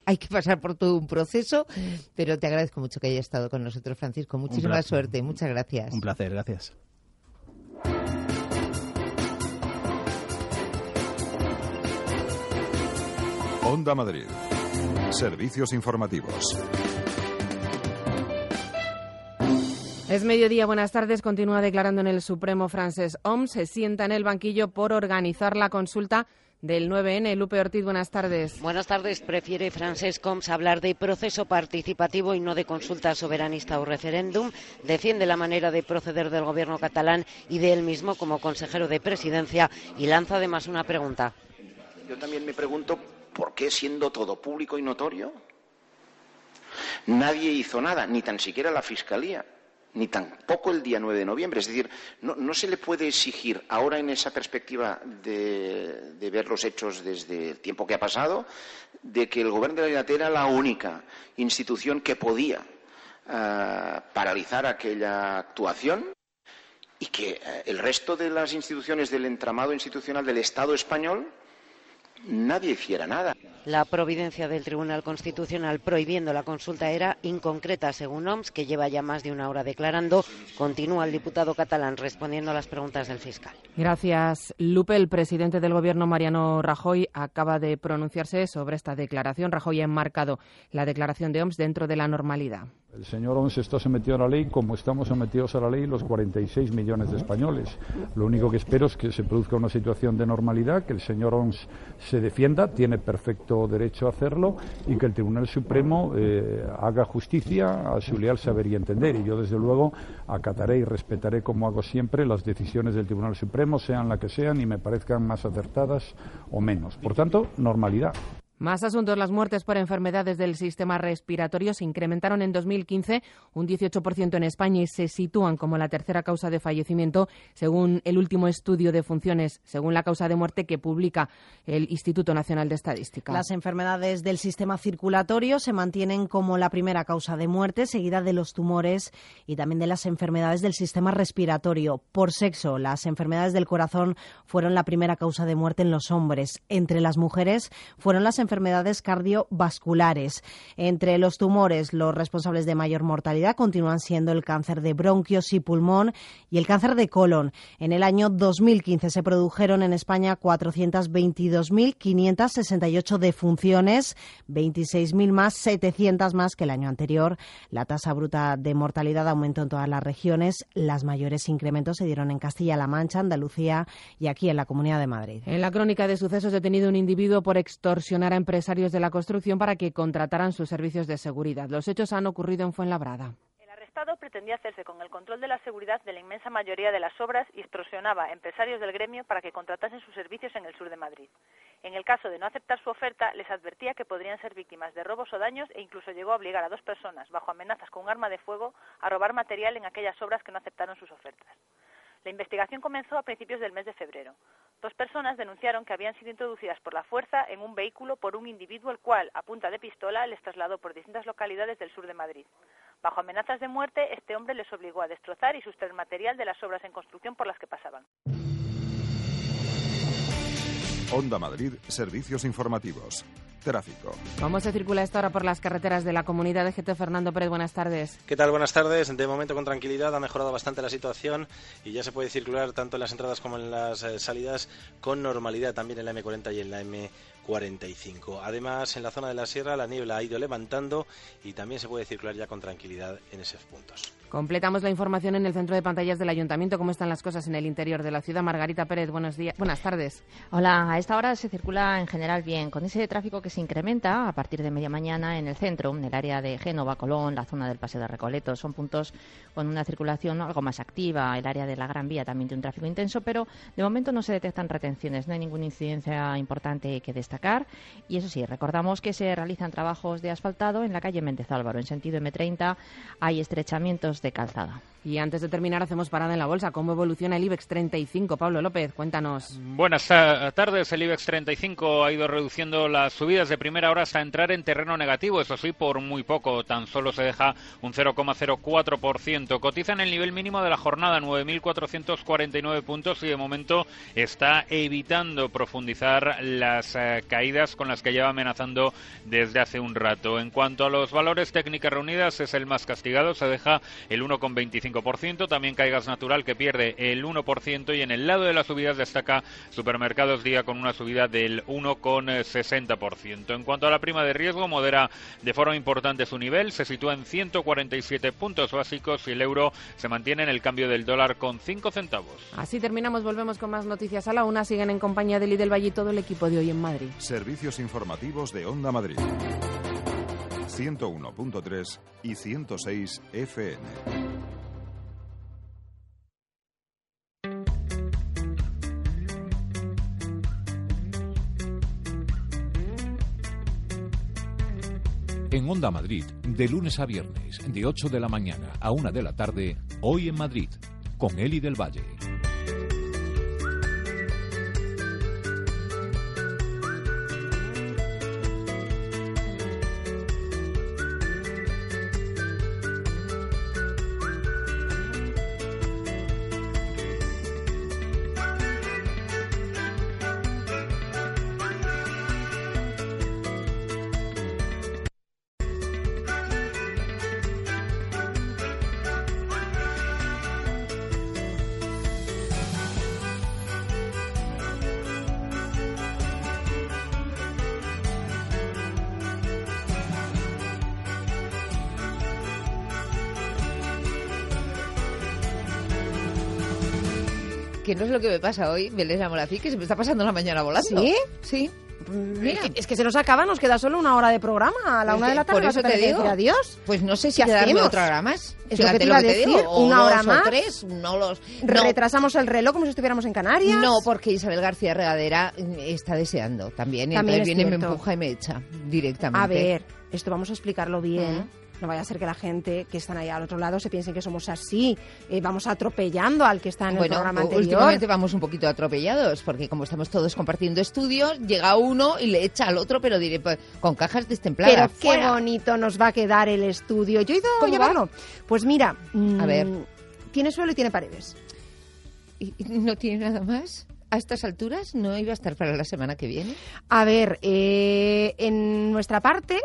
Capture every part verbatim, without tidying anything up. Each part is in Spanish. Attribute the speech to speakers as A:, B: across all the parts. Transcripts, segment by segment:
A: hay que pasar por todo un proceso, pero te agradezco mucho que hayas estado con nosotros, Francisco. Muchísima suerte, muchas gracias.
B: Un placer, gracias.
C: Onda Madrid. Servicios informativos.
D: Es mediodía, buenas tardes. Continúa declarando en el Supremo Francesc Homs. Se sienta en el banquillo por organizar la consulta del nueve ene. Lupe Ortiz, buenas tardes.
E: Buenas tardes. Prefiere Francesc Homs hablar de proceso participativo y no de consulta soberanista o referéndum. Defiende la manera de proceder del gobierno catalán y de él mismo como consejero de presidencia y lanza además una pregunta.
F: Yo también me pregunto por qué, siendo todo público y notorio, nadie hizo nada, ni tan siquiera la Fiscalía, ni tampoco el día nueve de noviembre. Es decir, no, no se le puede exigir ahora, en esa perspectiva de, de ver los hechos desde el tiempo que ha pasado, de que el Gobierno de la Generalitat era la única institución que podía uh, paralizar aquella actuación y que uh, el resto de las instituciones del entramado institucional del Estado español nadie hiciera nada.
E: La providencia del Tribunal Constitucional prohibiendo la consulta era inconcreta, según Homs, que lleva ya más de una hora declarando. Continúa el diputado catalán respondiendo a las preguntas del fiscal.
D: Gracias, Lupe. El presidente del Gobierno, Mariano Rajoy, acaba de pronunciarse sobre esta declaración. Rajoy ha enmarcado la declaración de Homs dentro de la normalidad.
G: El señor Homs está sometido a la ley como estamos sometidos a la ley los cuarenta y seis millones de españoles. Lo único que espero es que se produzca una situación de normalidad, que el señor Homs se defienda, tiene perfecto derecho a hacerlo, y que el Tribunal Supremo eh, haga justicia a su leal saber y entender. Y yo, desde luego, acataré y respetaré, como hago siempre, las decisiones del Tribunal Supremo, sean las que sean, y me parezcan más acertadas o menos. Por tanto, normalidad.
D: Más asuntos. Las muertes por enfermedades del sistema respiratorio se incrementaron en dos mil quince un dieciocho por ciento en España y se sitúan como la tercera causa de fallecimiento, según el último estudio de funciones, según la causa de muerte que publica el Instituto Nacional de Estadística.
H: Las enfermedades del sistema circulatorio se mantienen como la primera causa de muerte, seguida de los tumores y también de las enfermedades del sistema respiratorio. Por sexo, las enfermedades del corazón fueron la primera causa de muerte en los hombres. Entre las mujeres fueron las enfermedades cardiovasculares. Entre los tumores, los responsables de mayor mortalidad continúan siendo el cáncer de bronquios y pulmón y el cáncer de colon. En el año dos mil quince se produjeron en España cuatrocientas veintidós mil quinientas sesenta y ocho defunciones, veintiséis mil más, setecientas más que el año anterior. La tasa bruta de mortalidad aumentó en todas las regiones. Las mayores incrementos se dieron en Castilla-La Mancha, Andalucía y aquí en la Comunidad de Madrid.
D: En la crónica de sucesos, detenido un individuo por extorsionar a empresarios de la construcción para que contrataran sus servicios de seguridad. Los hechos han ocurrido en Fuenlabrada.
I: El arrestado pretendía hacerse con el control de la seguridad de la inmensa mayoría de las obras y extorsionaba a empresarios del gremio para que contratasen sus servicios en el sur de Madrid. En el caso de no aceptar su oferta, les advertía que podrían ser víctimas de robos o daños e incluso llegó a obligar a dos personas, bajo amenazas con un arma de fuego, a robar material en aquellas obras que no aceptaron sus ofertas. La investigación comenzó a principios del mes de febrero. Dos personas denunciaron que habían sido introducidas por la fuerza en un vehículo por un individuo el cual, a punta de pistola, les trasladó por distintas localidades del sur de Madrid. Bajo amenazas de muerte, este hombre les obligó a destrozar y sustraer material de las obras en construcción por las que pasaban.
C: Onda Madrid, servicios informativos. Tráfico.
D: ¿Cómo se circula esta hora por las carreteras de la comunidad de G T? Fernando Pérez, buenas tardes.
J: ¿Qué tal? Buenas tardes. De momento con tranquilidad, ha mejorado bastante la situación y ya se puede circular tanto en las entradas como en las eh, salidas con normalidad, también en la eme cuarenta y en la eme cuarenta y cinco. Además, en la zona de la sierra la niebla ha ido levantando y también se puede circular ya con tranquilidad en esos puntos.
D: Completamos la información en el centro de pantallas del Ayuntamiento. ¿Cómo están las cosas en el interior de la ciudad? Margarita Pérez, buenos días. Buenas tardes.
K: Hola, a esta hora se circula en general bien, con ese tráfico que se incrementa a partir de media mañana en el centro, en el área de Génova, Colón, la zona del Paseo de Recoletos. Son puntos con una circulación algo más activa. El área de la Gran Vía también tiene un tráfico intenso, pero de momento no se detectan retenciones, no hay ninguna incidencia importante que destacar. Y eso sí, recordamos que se realizan trabajos de asfaltado en la calle Méndez Álvaro. En sentido eme treinta hay estrechamientos de calzada.
D: Y antes de terminar, hacemos parada en la bolsa. ¿Cómo evoluciona el IBEX treinta y cinco? Pablo López, cuéntanos.
B: Buenas tardes. El IBEX treinta y cinco ha ido reduciendo las subidas de primera hora hasta entrar en terreno negativo. Eso sí, por muy poco. Tan solo se deja un cero coma cero cuatro por ciento. Cotiza en el nivel mínimo de la jornada, nueve mil cuatrocientos cuarenta y nueve puntos, y de momento está evitando profundizar las eh, caídas con las que lleva amenazando desde hace un rato. En cuanto a los valores, técnicas reunidas es el más castigado. Se deja el uno coma veinticinco por ciento, también Caigas Natural, que pierde el uno por ciento, y en el lado de las subidas destaca Supermercados Día con una subida del uno coma sesenta por ciento. En cuanto a la prima de riesgo, modera de forma importante su nivel, se sitúa en ciento cuarenta y siete puntos básicos y el euro se mantiene en el cambio del dólar con cinco centavos.
D: Así terminamos, volvemos con más noticias a la una. Siguen en compañía de Eli del Valle y todo el equipo de Hoy en Madrid.
C: Servicios informativos de Onda Madrid. ciento uno punto tres y ciento seis F M.
L: En Onda Madrid, de lunes a viernes, de ocho de la mañana a una de la tarde, Hoy en Madrid, con Eli del Valle.
A: Que no es lo que me pasa hoy, Belén Amorafí, que se me está pasando la mañana volando.
H: ¿Sí?
A: Sí.
H: Mira. Es que se nos acaba, nos queda solo una hora de programa. A la
A: pues
H: una de la tarde
A: por eso te digo.
H: Adiós.
A: Pues no sé si
H: ¿Qué
A: quedarme
H: hacemos?
A: otra hora más.
H: Es
A: Fíjate
H: lo que te iba a
A: te
H: decir,
A: digo, o
H: una hora
A: dos
H: más.
A: O tres, no los... No.
H: Retrasamos el reloj como si estuviéramos en Canarias.
A: No, porque Isabel García Regadera está deseando también. Y
H: También
A: entonces
H: es
A: viene, me
H: cierto.
A: empuja y me echa directamente.
H: A ver, esto vamos a explicarlo bien.
A: Uh-huh.
H: No vaya a ser que la gente que están ahí al otro lado se piensen que somos así. Eh, vamos atropellando al que está en el
A: Bueno,
H: programa anterior.
A: últimamente vamos un poquito atropellados, porque como estamos todos compartiendo estudios, llega uno y le echa al otro, pero diré, pues, con cajas destempladas.
H: Pero qué
A: ¡fuera!
H: bonito nos va a quedar el estudio. Yo he ido a
A: ¿Cómo
H: llevarlo. Pues mira,
A: A ver.
H: tiene suelo y tiene paredes.
A: ¿Y y no tiene nada más? ¿A estas alturas no iba a estar para la semana que viene?
H: A ver, eh, en nuestra parte...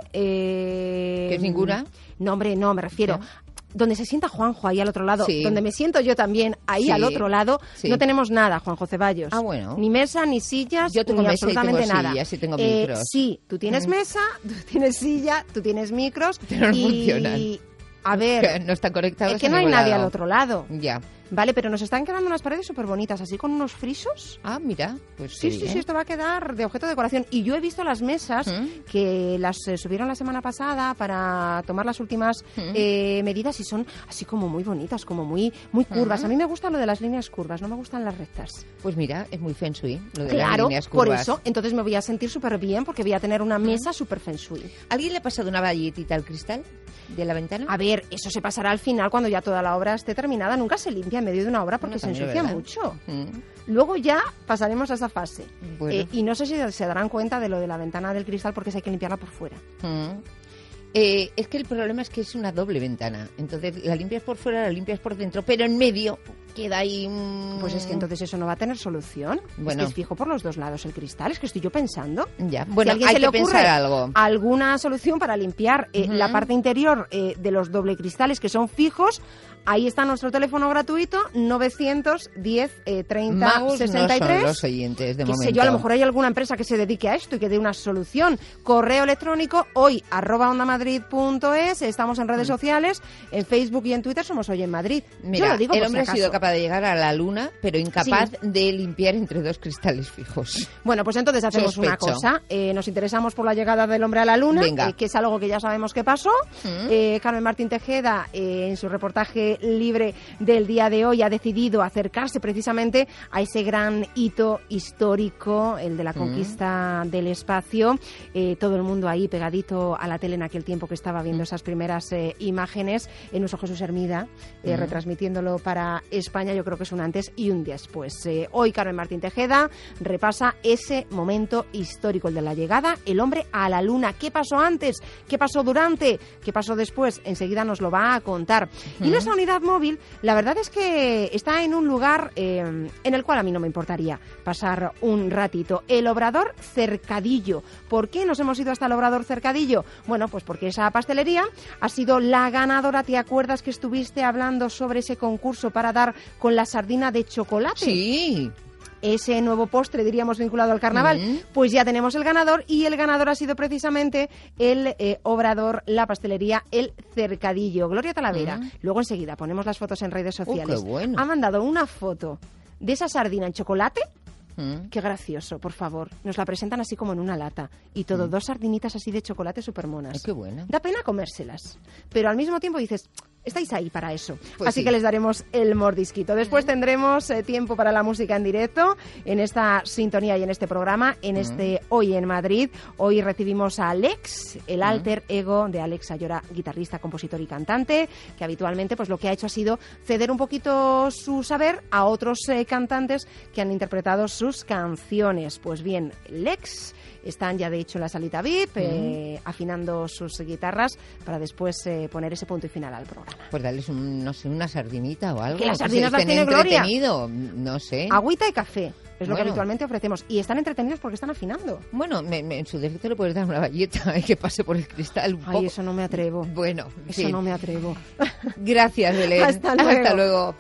H: Eh,
A: ¿Que es ninguna?
H: No, hombre, no, me refiero...
A: ¿Ya?
H: Donde se sienta Juanjo, ahí al otro lado,
A: Sí.
H: donde me siento yo también, ahí
A: Sí.
H: al otro lado,
A: Sí.
H: no tenemos nada, Juanjo Ceballos.
A: Ah, bueno.
H: Ni mesa, ni sillas,
A: Yo tengo
H: ni
A: mesa y tengo
H: absolutamente nada.
A: sillas y tengo
H: Eh,
A: micros.
H: sí, tú tienes
A: Mm.
H: mesa, tú tienes silla, tú tienes micros.
A: Pero no
H: y,
A: funcionan.
H: A
A: Que
H: ver,
A: no están conectados
H: es que
A: a
H: no hay
A: ningún
H: nadie
A: lado.
H: al otro lado.
A: Ya.
H: Vale, pero nos están quedando unas paredes súper bonitas, así con unos frisos.
A: Ah, mira. Pues
H: Sí, sí, sí, esto va a quedar de objeto de decoración. Y yo he visto las mesas
A: ¿Mm?
H: que las eh, subieron la semana pasada para tomar las últimas
A: ¿Mm?
H: eh, medidas y son así como muy bonitas, como muy muy curvas.
A: ¿Mm?
H: A mí me gusta lo de las líneas curvas, no me gustan las rectas.
A: Pues mira, es muy feng shui, lo de
H: Claro,
A: las líneas
H: por
A: curvas.
H: eso, entonces me voy a sentir súper bien porque voy a tener una mesa súper feng shui.
A: ¿Alguien le ha pasado una valletita al cristal de la ventana?
H: A ver, eso se pasará al final cuando ya toda la obra esté terminada. Nunca se limpia en medio de una obra porque
A: Bueno,
H: se
A: también es
H: ensucia
A: verdad.
H: mucho.
A: Mm.
H: Luego ya pasaremos a esa fase.
A: Bueno.
H: Eh, y no sé si se darán cuenta de lo de la ventana del cristal porque hay que limpiarla por fuera.
A: Mm. Eh, es que el problema es que es una doble ventana. Entonces la limpias por fuera, la limpias por dentro, pero en medio queda ahí un...
H: Pues es que entonces eso no va a tener solución.
A: Bueno.
H: Es que es fijo por los dos lados el cristal. Es que estoy yo pensando.
A: Ya.
H: Si
A: Bueno,
H: a alguien
A: hay
H: se
A: que
H: le ocurre
A: pensar algo.
H: alguna solución para limpiar eh,
A: Ujú.
H: la parte interior eh, de los doble cristales que son fijos, ahí está nuestro teléfono gratuito novecientos diez eh, treinta
A: Magos
H: sesenta y tres.
A: no son los oyentes de
H: Qué
A: momento.
H: sé yo, a lo mejor hay alguna empresa que se dedique a esto y que dé una solución. Correo electrónico hoy arroba ondamadrid punto es. Estamos en redes sociales, en Facebook y en Twitter somos Hoy en Madrid.
A: Mira,
H: yo lo digo
A: el
H: por
A: hombre
H: si
A: ha sido
H: acaso.
A: capaz de llegar a la luna, pero incapaz
H: Sí.
A: de limpiar entre dos cristales fijos.
H: Bueno, pues entonces hacemos una
A: Sospecho.
H: cosa. Eh, nos interesamos por la llegada del hombre a la luna,
A: Venga.
H: eh, que es algo que ya sabemos que pasó.
A: Mm.
H: Eh, Carmen Martín Tejeda, eh, en su reportaje
M: aire libre del día de hoy ha decidido acercarse precisamente a ese gran hito histórico, el de la conquista mm. del espacio. Eh, todo el mundo ahí pegadito a la tele en aquel tiempo que estaba viendo mm. esas primeras eh, imágenes. En nuestro Jesús Hermida, eh, mm. retransmitiéndolo para España. Yo creo que es un antes y un después. Eh, hoy Carmen Martín Tejeda repasa ese momento histórico, el de la llegada, el hombre a la luna. ¿Qué pasó antes? ¿Qué pasó durante? ¿Qué pasó después? Enseguida nos lo va a contar. Uh-huh. Y nuestra unidad móvil, la verdad es que está en un lugar eh, en el cual a mí no me importaría pasar un ratito. El Obrador Cercadillo. ¿Por qué nos hemos ido hasta el Obrador Cercadillo? Bueno, pues porque esa pastelería ha sido la ganadora. ¿Te acuerdas que estuviste hablando sobre ese concurso para dar con la sardina de chocolate?
A: Sí.
M: Ese nuevo postre, diríamos, vinculado al carnaval, mm. pues ya tenemos el ganador, y el ganador ha sido precisamente el eh, Obrador, la pastelería El Cercadillo. Gloria Talavera, mm. luego enseguida ponemos las fotos en redes sociales.
A: Oh, qué bueno.
M: Ha mandado una foto de esa sardina en chocolate. Mm. Qué gracioso, por favor. Nos la presentan así como en una lata. Y todo, mm. dos sardinitas así de chocolate súper monas.
A: Ay, qué buena.
M: Da pena comérselas. Pero al mismo tiempo dices, estáis ahí para eso.
A: Pues
M: así
A: sí.
M: que les daremos el mordisquito. Después mm. tendremos eh, tiempo para la música en directo, en esta sintonía y en este programa, en mm. este Hoy en Madrid. Hoy recibimos a Alex, el mm. alter ego de Alex Ayora, guitarrista, compositor y cantante, que habitualmente pues lo que ha hecho ha sido ceder un poquito su saber a otros eh, cantantes que han interpretado sus canciones. Pues bien, Lex están ya de hecho en la salita V I P, mm. eh, afinando sus guitarras para después eh, poner ese punto y final al programa.
A: Pues darles un, no sé, una sardinita o algo.
M: Que las sardinas las tiene Gloria.
A: No sé.
M: Agüita y café. Es
A: bueno.
M: lo que habitualmente ofrecemos. Y están entretenidos porque están afinando.
A: Bueno, me, me, en su defecto le puedes dar una galleta que pase por el cristal un
M: Ay,
A: poco.
M: eso no me atrevo.
A: Bueno,
M: eso
A: sí.
M: no me atrevo.
A: Gracias, Belén.
M: Hasta luego.
A: Hasta luego.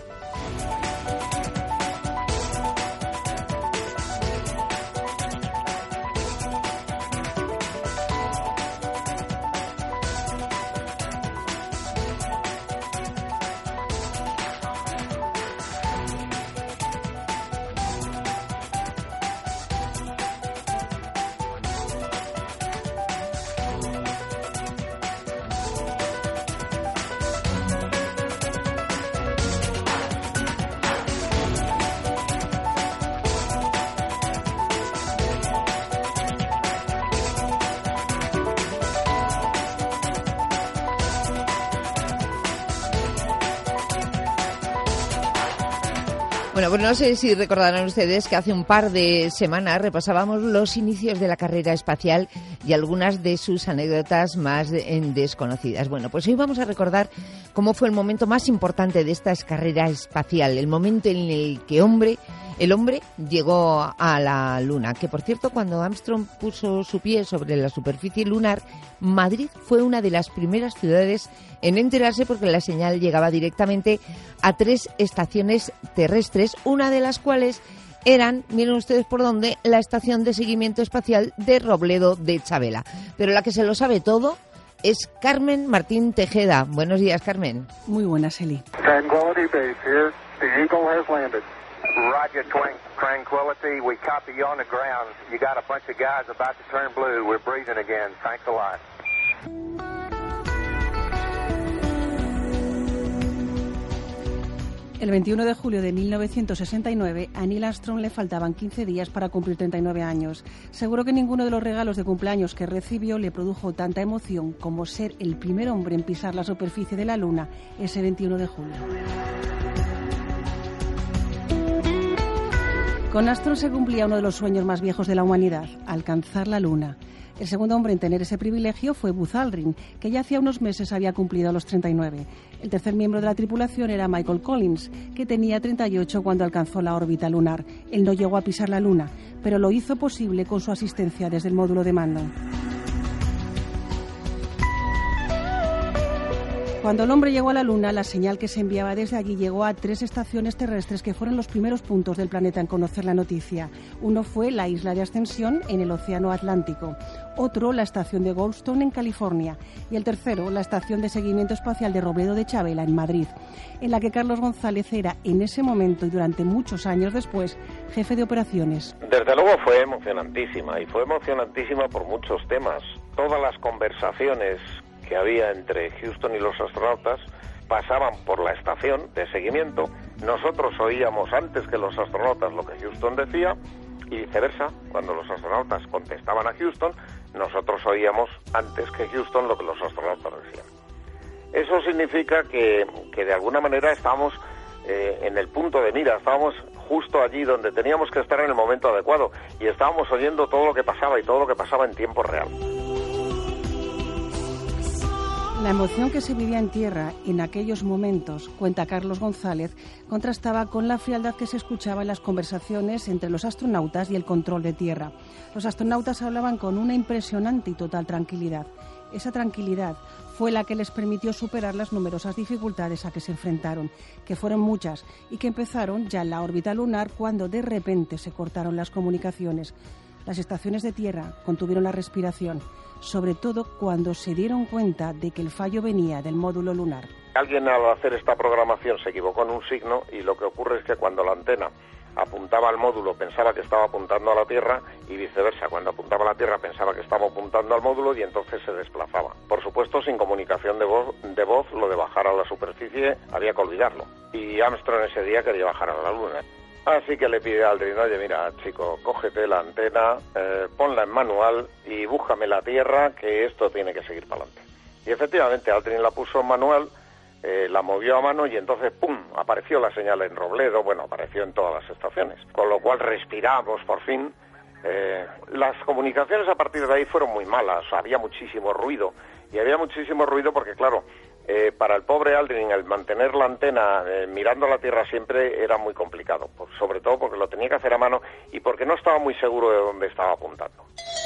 A: Bueno, pues no sé si recordarán ustedes que hace un par de semanas repasábamos los inicios de la carrera espacial y algunas de sus anécdotas más desconocidas. Bueno, pues hoy vamos a recordar cómo fue el momento más importante de esta carrera espacial, el momento en el que hombre, el hombre llegó a la Luna. Que, por cierto, cuando Armstrong puso su pie sobre la superficie lunar, Madrid fue una de las primeras ciudades en enterarse porque la señal llegaba directamente a tres estaciones terrestres, una de las cuales eran, miren ustedes por dónde, la estación de seguimiento espacial de Robledo de Chavela. Pero la que se lo sabe todo es Carmen Martín Tejeda. Buenos días, Carmen.
N: Muy buenas, Eli.
O: Tranquility Base here. The Eagle has landed. Roger, Tranquility. We copy you on the ground. You got a bunch of guys about to turn blue. We're breathing again. Thanks a lot.
N: El veintiuno de julio de mil novecientos sesenta y nueve, a Neil Armstrong le faltaban quince días para cumplir treinta y nueve años. Seguro que ninguno de los regalos de cumpleaños que recibió le produjo tanta emoción como ser el primer hombre en pisar la superficie de la Luna ese veintiuno de julio. Con Armstrong se cumplía uno de los sueños más viejos de la humanidad, alcanzar la Luna. El segundo hombre en tener ese privilegio fue Buzz Aldrin, que ya hacía unos meses había cumplido los treinta y nueve. El tercer miembro de la tripulación era Michael Collins, que tenía treinta y ocho cuando alcanzó la órbita lunar. Él no llegó a pisar la Luna, pero lo hizo posible con su asistencia desde el módulo de mando. Cuando el hombre llegó a la Luna, la señal que se enviaba desde allí llegó a tres estaciones terrestres que fueron los primeros puntos del planeta en conocer la noticia. Uno fue la isla de Ascensión, en el Océano Atlántico. Otro, la estación de Goldstone, en California. Y el tercero, la estación de seguimiento espacial de Robledo de Chavela, en Madrid, en la que Carlos González era, en ese momento y durante muchos años después, jefe de operaciones.
P: Desde luego fue emocionantísima, y fue emocionantísima por muchos temas. Todas las conversaciones que había entre Houston y los astronautas pasaban por la estación de seguimiento. Nosotros oíamos antes que los astronautas lo que Houston decía y viceversa. Cuando los astronautas contestaban a Houston, nosotros oíamos antes que Houston lo que los astronautas decían. Eso significa que, que de alguna manera estábamos eh, en el punto de mira, estábamos justo allí donde teníamos que estar en el momento adecuado y estábamos oyendo todo lo que pasaba y todo lo que pasaba en tiempo real.
N: La emoción que se vivía en tierra en aquellos momentos, cuenta Carlos González, contrastaba con la frialdad que se escuchaba en las conversaciones entre los astronautas y el control de tierra. Los astronautas hablaban con una impresionante y total tranquilidad. Esa tranquilidad fue la que les permitió superar las numerosas dificultades a que se enfrentaron, que fueron muchas y que empezaron ya en la órbita lunar cuando de repente se cortaron las comunicaciones. Las estaciones de tierra contuvieron la respiración, sobre todo cuando se dieron cuenta de que el fallo venía del módulo lunar.
P: Alguien al hacer esta programación se equivocó en un signo y lo que ocurre es que cuando la antena apuntaba al módulo pensaba que estaba apuntando a la Tierra y viceversa, cuando apuntaba a la Tierra pensaba que estaba apuntando al módulo y entonces se desplazaba. Por supuesto, sin comunicación de voz, de voz lo de bajar a la superficie había que olvidarlo. Y Armstrong ese día quería bajar a la Luna. Así que le pide a Aldrin, oye, mira, chico, cógete la antena, eh, ponla en manual y búscame la Tierra, que esto tiene que seguir para adelante. Y efectivamente, Aldrin la puso en manual, eh, la movió a mano y entonces, ¡pum!, apareció la señal en Robledo, bueno, apareció en todas las estaciones. Con lo cual respiramos, por fin. Eh, las comunicaciones a partir de ahí fueron muy malas, había muchísimo ruido. Y había muchísimo ruido porque, claro, Eh, para el pobre Aldrin el mantener la antena eh, mirando a la Tierra siempre era muy complicado, por, sobre todo porque lo tenía que hacer a mano y porque no estaba muy seguro de dónde estaba apuntando.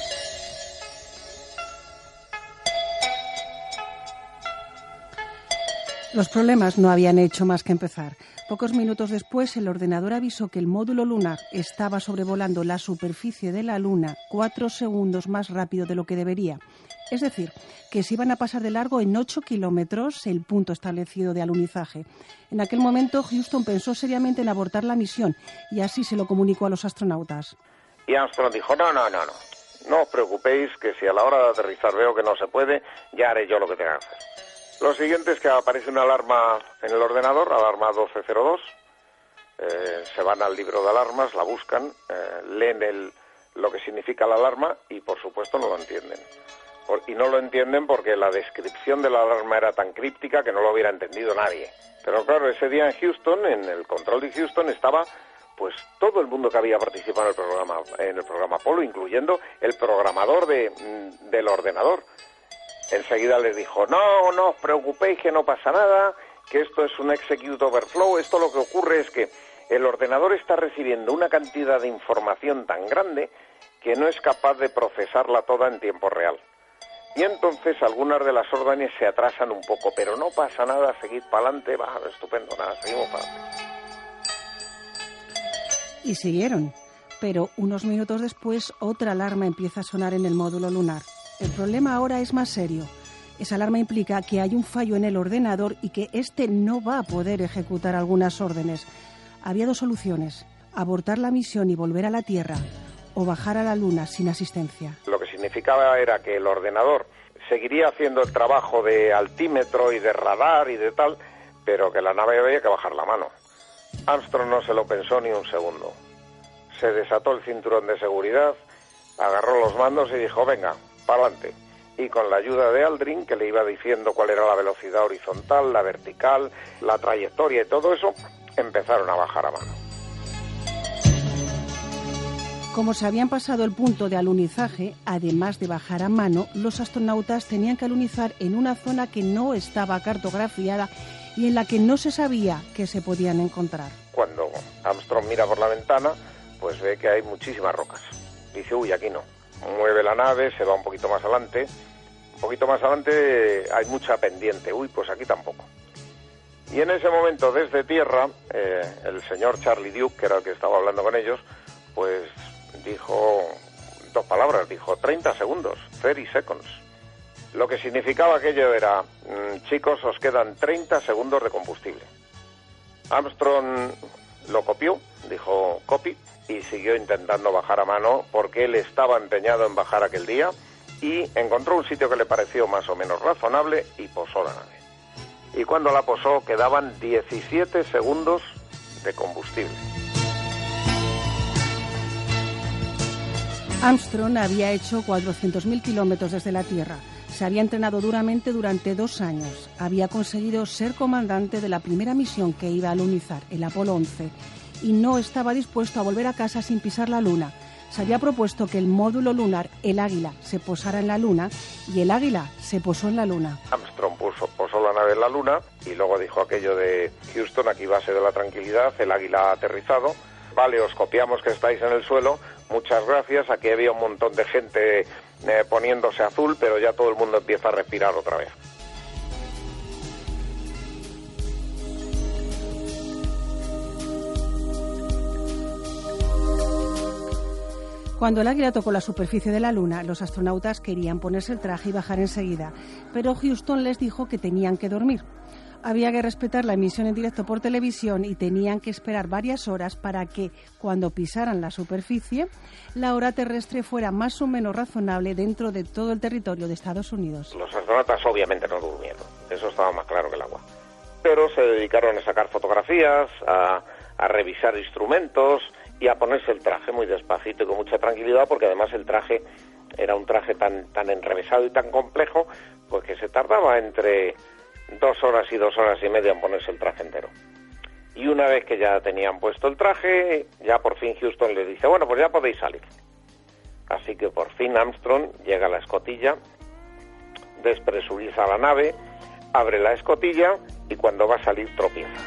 N: Los problemas no habían hecho más que empezar. Pocos minutos después, el ordenador avisó que el módulo lunar estaba sobrevolando la superficie de la Luna cuatro segundos más rápido de lo que debería. Es decir, que se iban a pasar de largo en ocho kilómetros el punto establecido de alunizaje. En aquel momento, Houston pensó seriamente en abortar la misión y así se lo comunicó a los astronautas.
P: Y Armstrong dijo, no, no, no, no, no os preocupéis que si a la hora de aterrizar veo que no se puede, ya haré yo lo que tenga que hacer. Lo siguiente es que aparece una alarma en el ordenador, alarma doce cero dos, eh, se van al libro de alarmas, la buscan, eh, leen el, lo que significa la alarma y por supuesto no lo entienden. Por, y no lo entienden porque la descripción de la alarma era tan críptica que no lo hubiera entendido nadie. Pero claro, ese día en Houston, en el control de Houston, estaba pues todo el mundo que había participado en el programa, en el programa Apolo, incluyendo el programador de, del ordenador. Enseguida les dijo, no, no os preocupéis que no pasa nada, que esto es un execute overflow, esto lo que ocurre es que el ordenador está recibiendo una cantidad de información tan grande que no es capaz de procesarla toda en tiempo real. Y entonces algunas de las órdenes se atrasan un poco, pero no pasa nada, seguid para adelante, va, estupendo, nada, seguimos para adelante.
N: Y siguieron, pero unos minutos después otra alarma empieza a sonar en el módulo lunar. El problema ahora es más serio. Esa alarma implica que hay un fallo en el ordenador y que éste no va a poder ejecutar algunas órdenes. Había dos soluciones, abortar la misión y volver a la Tierra o bajar a la Luna sin asistencia.
P: Lo que significaba era que el ordenador seguiría haciendo el trabajo de altímetro y de radar y de tal, pero que la nave había que bajar la mano. Armstrong no se lo pensó ni un segundo. Se desató el cinturón de seguridad, agarró los mandos y dijo, venga, para adelante. Y con la ayuda de Aldrin, que le iba diciendo cuál era la velocidad horizontal, la vertical, la trayectoria y todo eso, empezaron a bajar a mano.
N: Como se habían pasado el punto de alunizaje, además de bajar a mano, los astronautas tenían que alunizar en una zona que no estaba cartografiada y en la que no se sabía que se podían encontrar.
P: Cuando Armstrong mira por la ventana, pues ve que hay muchísimas rocas. Dice, uy, aquí no. Mueve la nave, se va un poquito más adelante. Un poquito más adelante hay mucha pendiente. Uy, pues aquí tampoco. Y en ese momento, desde tierra, eh, el señor Charlie Duke, que era el que estaba hablando con ellos, pues dijo dos palabras, dijo treinta segundos, thirty seconds. Lo que significaba aquello era, chicos, os quedan treinta segundos de combustible. Armstrong lo copió, dijo copy, y siguió intentando bajar a mano porque él estaba empeñado en bajar aquel día y encontró un sitio que le pareció más o menos razonable y posó la nave. y cuando la posó quedaban diecisiete segundos de combustible.
N: Armstrong había hecho cuatrocientos mil kilómetros desde la Tierra. Se había entrenado duramente durante dos años. Había conseguido ser comandante de la primera misión que iba a alunizar, el Apolo once, y no estaba dispuesto a volver a casa sin pisar la Luna. Se había propuesto que el módulo lunar, el Águila, se posara en la Luna, y el Águila se posó en la Luna.
P: Armstrong puso, posó la nave en la Luna y luego dijo aquello de Houston, aquí base de la tranquilidad, el Águila ha aterrizado. Vale, os copiamos que estáis en el suelo, muchas gracias. Aquí había un montón de gente eh, poniéndose azul, pero ya todo el mundo empieza a respirar otra vez.
N: Cuando el Águila tocó la superficie de la Luna, los astronautas querían ponerse el traje y bajar enseguida, pero Houston les dijo que tenían que dormir. Había que respetar la emisión en directo por televisión y tenían que esperar varias horas para que, cuando pisaran la superficie, la hora terrestre fuera más o menos razonable dentro de todo el territorio de Estados Unidos.
P: Los astronautas obviamente no durmieron, eso estaba más claro que el agua. Pero se dedicaron a sacar fotografías, a, a revisar instrumentos y a ponerse el traje muy despacito y con mucha tranquilidad, porque además el traje era un traje tan, tan enrevesado y tan complejo, pues que se tardaba entre dos horas y dos horas y media en ponerse el traje entero. Y una vez que ya tenían puesto el traje, ya por fin Houston les dice, bueno, pues ya podéis salir. Así que por fin Armstrong llega a la escotilla, despresuriza la nave, abre la escotilla y cuando va a salir tropieza.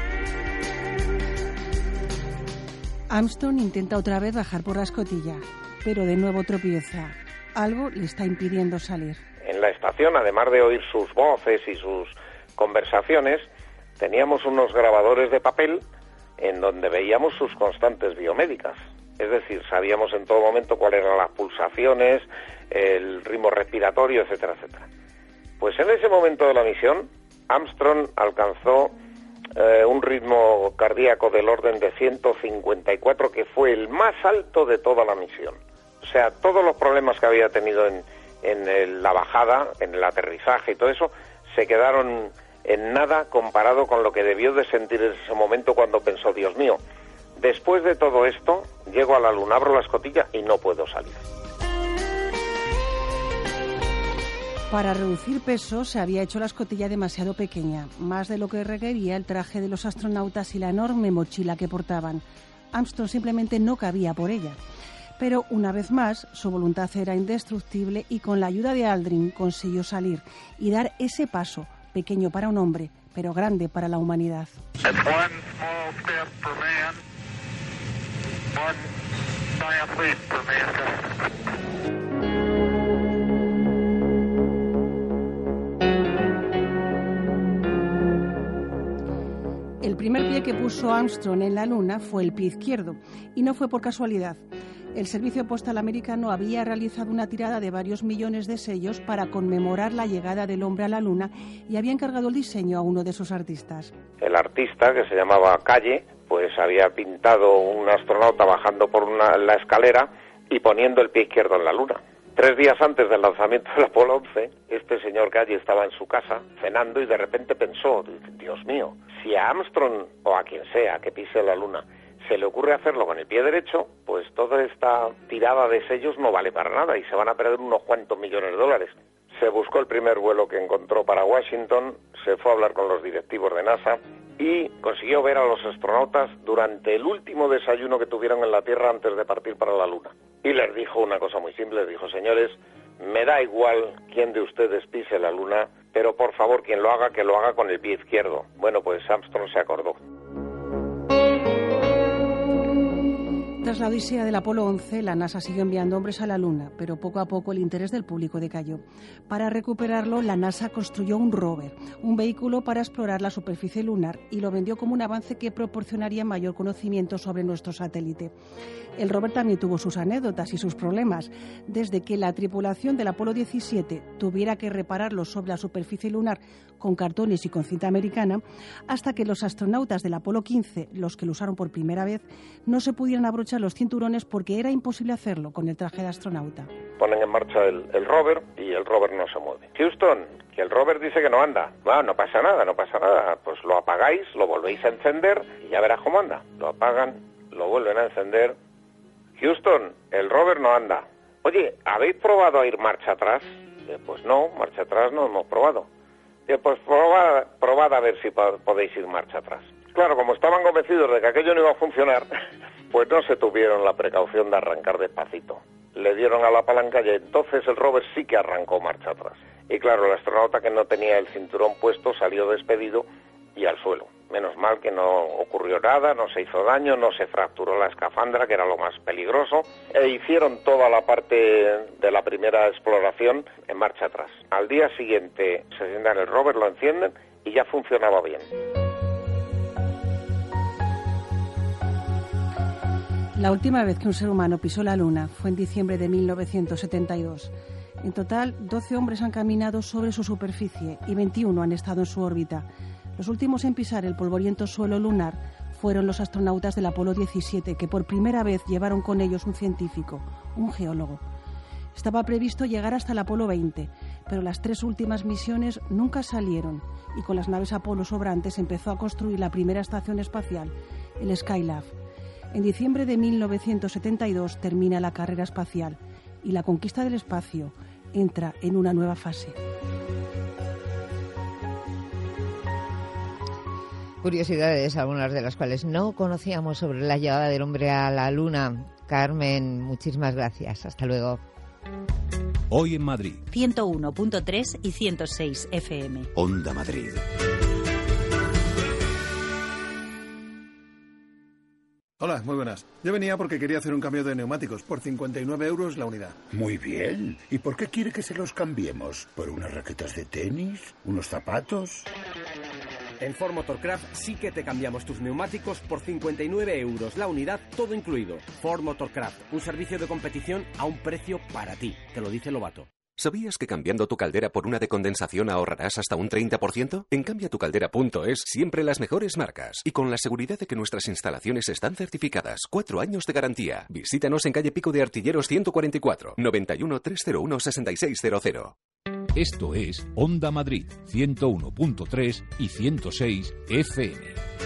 N: Armstrong intenta otra vez bajar por la escotilla, pero de nuevo tropieza. Algo le está impidiendo salir.
P: En la estación, además de oír sus voces y sus conversaciones, teníamos unos grabadores de papel en donde veíamos sus constantes biomédicas. Es decir, sabíamos en todo momento cuáles eran las pulsaciones, el ritmo respiratorio, etcétera, etcétera. Pues en ese momento de la misión, Armstrong alcanzó eh, un ritmo cardíaco del orden de ciento cincuenta y cuatro, que fue el más alto de toda la misión. O sea, todos los problemas que había tenido en, en el, la bajada, en el aterrizaje y todo eso, se quedaron en nada comparado con lo que debió de sentir en ese momento cuando pensó, Dios mío, después de todo esto, llego a la Luna, abro la escotilla y no puedo salir.
N: Para reducir peso se había hecho la escotilla demasiado pequeña, más de lo que requería el traje de los astronautas y la enorme mochila que portaban. Armstrong simplemente no cabía por ella. Pero una vez más, su voluntad era indestructible y con la ayuda de Aldrin consiguió salir y dar ese paso, pequeño para un hombre, pero grande para la humanidad. El primer pie que puso Armstrong en la Luna fue el pie izquierdo, y no fue por casualidad. El Servicio Postal Americano había realizado una tirada de varios millones de sellos para conmemorar la llegada del hombre a la Luna y había encargado el diseño a uno de sus artistas.
P: El artista, que se llamaba Calle, pues había pintado un astronauta bajando por una, la escalera y poniendo el pie izquierdo en la Luna. Tres días antes del lanzamiento del Apolo once, este señor Calle estaba en su casa cenando y de repente pensó, Dios mío, si a Armstrong o a quien sea que pise la Luna se le ocurre hacerlo con el pie derecho, pues toda esta tirada de sellos no vale para nada y se van a perder unos cuantos millones de dólares. Se buscó el primer vuelo que encontró para Washington, se fue a hablar con los directivos de NASA y consiguió ver a los astronautas durante el último desayuno que tuvieron en la Tierra antes de partir para la Luna. Y les dijo una cosa muy simple, les dijo, señores, me da igual quién de ustedes pise la Luna, pero por favor quien lo haga, que lo haga con el pie izquierdo. Bueno, pues Armstrong se acordó.
N: Tras la odisea del Apolo once, la NASA siguió enviando hombres a la Luna, pero poco a poco el interés del público decayó. Para recuperarlo, la NASA construyó un rover, un vehículo para explorar la superficie lunar, y lo vendió como un avance que proporcionaría mayor conocimiento sobre nuestro satélite. El rover también tuvo sus anécdotas y sus problemas, desde que la tripulación del Apolo diecisiete tuviera que repararlo sobre la superficie lunar con cartones y con cinta americana, hasta que los astronautas del Apolo quince, los que lo usaron por primera vez, no se pudieran abrochar usar los cinturones porque era imposible hacerlo con el traje de astronauta.
P: Ponen en marcha el, el rover y el rover no se mueve. Houston, que el rover dice que no anda. Bueno, no pasa nada, no pasa nada. Pues lo apagáis, lo volvéis a encender y ya verás cómo anda. Lo apagan, lo vuelven a encender. Houston, el rover no anda. Oye, ¿habéis probado a ir marcha atrás? Eh, pues no, marcha atrás no hemos probado. Eh, pues probad, probad a ver si po- podéis ir marcha atrás. Claro, como estaban convencidos de que aquello no iba a funcionar, pues no se tuvieron la precaución de arrancar despacito. Le dieron a la palanca y entonces el rover sí que arrancó marcha atrás. Y claro, el astronauta que no tenía el cinturón puesto salió despedido y al suelo. Menos mal que no ocurrió nada, no se hizo daño, no se fracturó la escafandra, que era lo más peligroso, e hicieron toda la parte de la primera exploración en marcha atrás. Al día siguiente se sientan en el rover, lo encienden y ya funcionaba bien.
N: La última vez que un ser humano pisó la Luna fue en diciembre de mil novecientos setenta y dos. En total, doce hombres han caminado sobre su superficie y veintiuno han estado en su órbita. Los últimos en pisar el polvoriento suelo lunar fueron los astronautas del Apolo diecisiete, que por primera vez llevaron con ellos un científico, un geólogo. Estaba previsto llegar hasta el Apolo veinte, pero las tres últimas misiones nunca salieron y con las naves Apolo sobrantes empezó a construir la primera estación espacial, el Skylab. En diciembre de mil novecientos setenta y dos termina la carrera espacial y la conquista del espacio entra en una nueva fase.
A: Curiosidades, algunas de las cuales no conocíamos sobre la llegada del hombre a la Luna. Carmen, muchísimas gracias. Hasta luego.
L: Hoy en Madrid.
Q: ciento uno punto tres y ciento seis F M.
L: Onda Madrid.
R: Hola, muy buenas. Yo venía porque quería hacer un cambio de neumáticos por cincuenta y nueve euros la unidad.
S: Muy bien. ¿Y por qué quiere que se los cambiemos? ¿Por unas raquetas de tenis? ¿Unos zapatos?
T: En Ford Motorcraft sí que te cambiamos tus neumáticos por cincuenta y nueve euros la unidad, todo incluido. Ford Motorcraft, un servicio de competición a un precio para ti. Te lo dice Lobato.
U: ¿Sabías que cambiando tu caldera por una de condensación ahorrarás hasta un treinta por ciento? En cambia tu caldera punto es siempre las mejores marcas y con la seguridad de que nuestras instalaciones están certificadas. Cuatro años de garantía. Visítanos en calle Pico de Artilleros ciento cuarenta y cuatro, noventa y uno, trescientos uno, sesenta y seis cero cero.
L: Esto es Onda Madrid, ciento uno punto tres y ciento seis F M.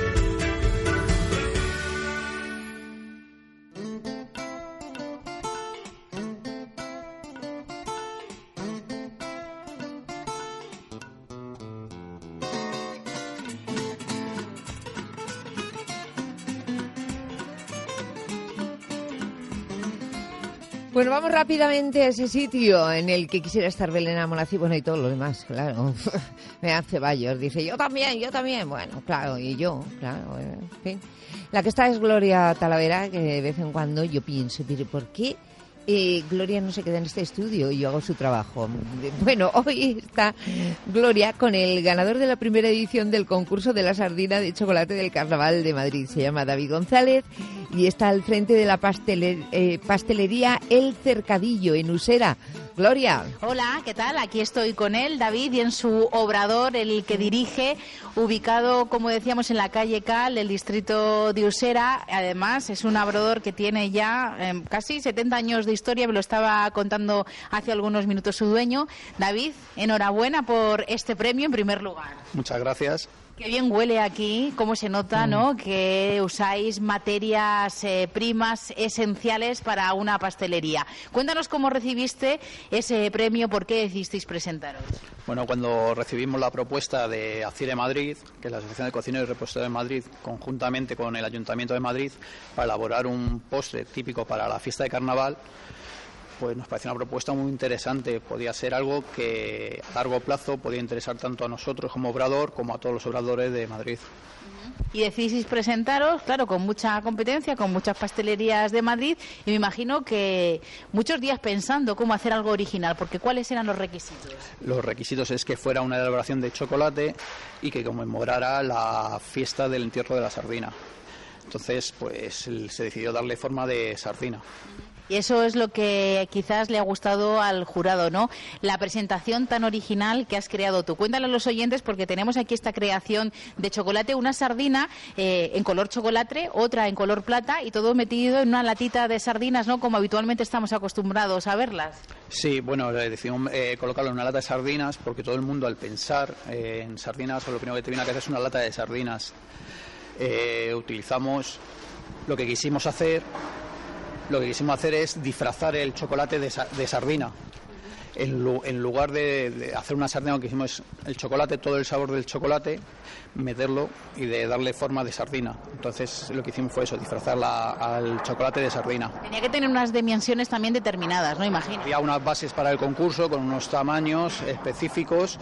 A: Bueno, vamos rápidamente a ese sitio en el que quisiera estar Belén Amonací, bueno, y todo lo demás, claro. Me hace Ceballos, dice, yo también, yo también. Bueno, claro, y yo, claro, en fin. La que está es Gloria Talavera, que de vez en cuando yo pienso, pero ¿por qué eh, Gloria no se queda en este estudio y yo hago su trabajo? Bueno, hoy está Gloria con el ganador de la primera edición del concurso de la sardina de chocolate del Carnaval de Madrid. Se llama David González y está al frente de la pasteler, eh, pastelería El Cercadillo en Usera. Gloria.
V: Hola, ¿qué tal? Aquí estoy con él, David, y en su obrador, el que dirige, ubicado, como decíamos, en la calle Cal, del distrito de Usera. Además, es un obrador que tiene ya eh, casi setenta años de historia, me lo estaba contando hace algunos minutos su dueño. David, enhorabuena por este premio en primer lugar.
R: Muchas gracias.
V: Qué bien huele aquí, cómo se nota, ¿no?, que usáis materias eh, primas esenciales para una pastelería. Cuéntanos cómo recibiste ese premio, por qué decidisteis presentaros.
W: Bueno, cuando recibimos la propuesta de ACIRE Madrid, que es la Asociación de Cocineros y Reposteros de Madrid, conjuntamente con el Ayuntamiento de Madrid, para elaborar un postre típico para la fiesta de Carnaval, pues nos pareció una propuesta muy interesante. Podía ser algo que a largo plazo podía interesar tanto a nosotros como obrador como a todos los obradores de Madrid.
V: Y decidisteis presentaros, claro, con mucha competencia, con muchas pastelerías de Madrid, y me imagino que muchos días pensando cómo hacer algo original, porque ¿cuáles eran los requisitos?
W: Los requisitos es que fuera una elaboración de chocolate y que conmemorara la fiesta del entierro de la sardina. Entonces, pues se decidió darle forma de sardina.
V: Y eso es lo que quizás le ha gustado al jurado, ¿no? La presentación tan original que has creado tú. Cuéntale a los oyentes, porque tenemos aquí esta creación de chocolate, una sardina eh, en color chocolate, otra en color plata y todo metido en una latita de sardinas, ¿no? Como habitualmente estamos acostumbrados a verlas.
W: Sí, bueno, decidimos eh, colocarlo en una lata de sardinas porque todo el mundo al pensar eh, en sardinas, lo primero que te viene a la cabeza es una lata de sardinas. Eh, utilizamos lo que quisimos hacer, lo que quisimos hacer es disfrazar el chocolate de, de sardina. En, lu en lugar de, de hacer una sardina, lo que hicimos el chocolate, todo el sabor del chocolate, meterlo y de darle forma de sardina. Entonces lo que hicimos fue eso, disfrazarla al chocolate de sardina.
V: Tenía que tener unas dimensiones también determinadas, ¿no? Imagino.
W: Había unas bases para el concurso con unos tamaños específicos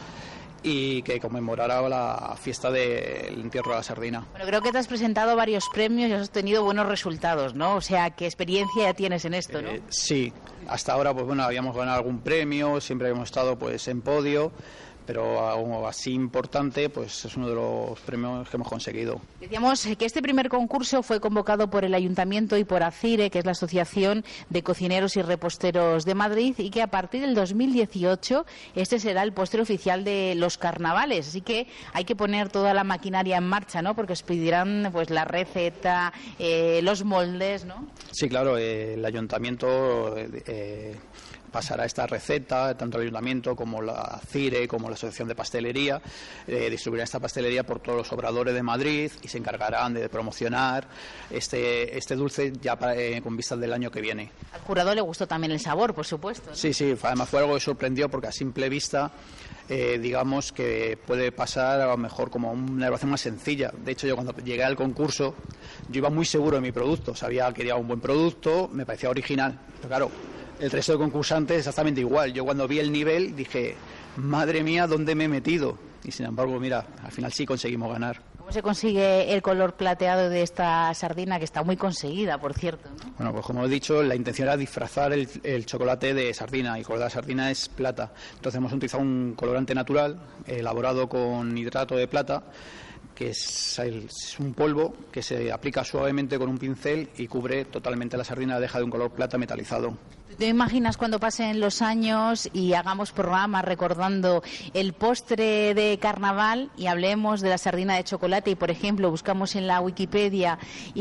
W: y que conmemorara la fiesta del entierro de la sardina.
V: Bueno, creo que te has presentado varios premios y has obtenido buenos resultados, ¿no? O sea, ¿qué experiencia ya tienes en esto, no?
W: Eh, sí, hasta ahora pues bueno, habíamos ganado algún premio, siempre hemos estado pues en podio, pero algo así importante pues es uno de los premios que hemos conseguido.
V: Decíamos que este primer concurso fue convocado por el Ayuntamiento y por ACIRE, que es la Asociación de Cocineros y Reposteros de Madrid, y que a partir del dos mil dieciocho este será el postre oficial de los carnavales, así que hay que poner toda la maquinaria en marcha, ¿no? Porque os pedirán pues la receta, eh, los moldes, ¿no?
W: Sí, claro, eh, el Ayuntamiento eh, eh, pasará esta receta, tanto el Ayuntamiento como la CIRE, como la Asociación de Pastelería, eh, distribuirá esta pastelería por todos los obradores de Madrid y se encargarán de promocionar este, este dulce ya para, eh, con vistas del año que viene.
V: Al jurado le gustó también el sabor, por supuesto, ¿no?
W: Sí, sí, además fue algo que sorprendió porque a simple vista eh, digamos que puede pasar a lo mejor como una elaboración más sencilla. De hecho, yo cuando llegué al concurso yo iba muy seguro de mi producto, sabía que quería un buen producto, me parecía original, pero claro, el resto de concursantes exactamente igual. Yo cuando vi el nivel dije, madre mía, ¿dónde me he metido? Y sin embargo, mira, al final sí conseguimos ganar.
V: ¿Cómo se consigue el color plateado de esta sardina, que está muy conseguida, por cierto, ¿no?
W: Bueno, pues como he dicho, la intención era disfrazar el, el chocolate de sardina, y el color de la sardina es plata. Entonces hemos utilizado un colorante natural, elaborado con hidrato de plata, que es, el, es un polvo que se aplica suavemente con un pincel y cubre totalmente la sardina, la deja de un color plata metalizado.
V: ¿Te imaginas cuando pasen los años y hagamos programas recordando el postre de carnaval y hablemos de la sardina de chocolate y, por ejemplo, buscamos en la Wikipedia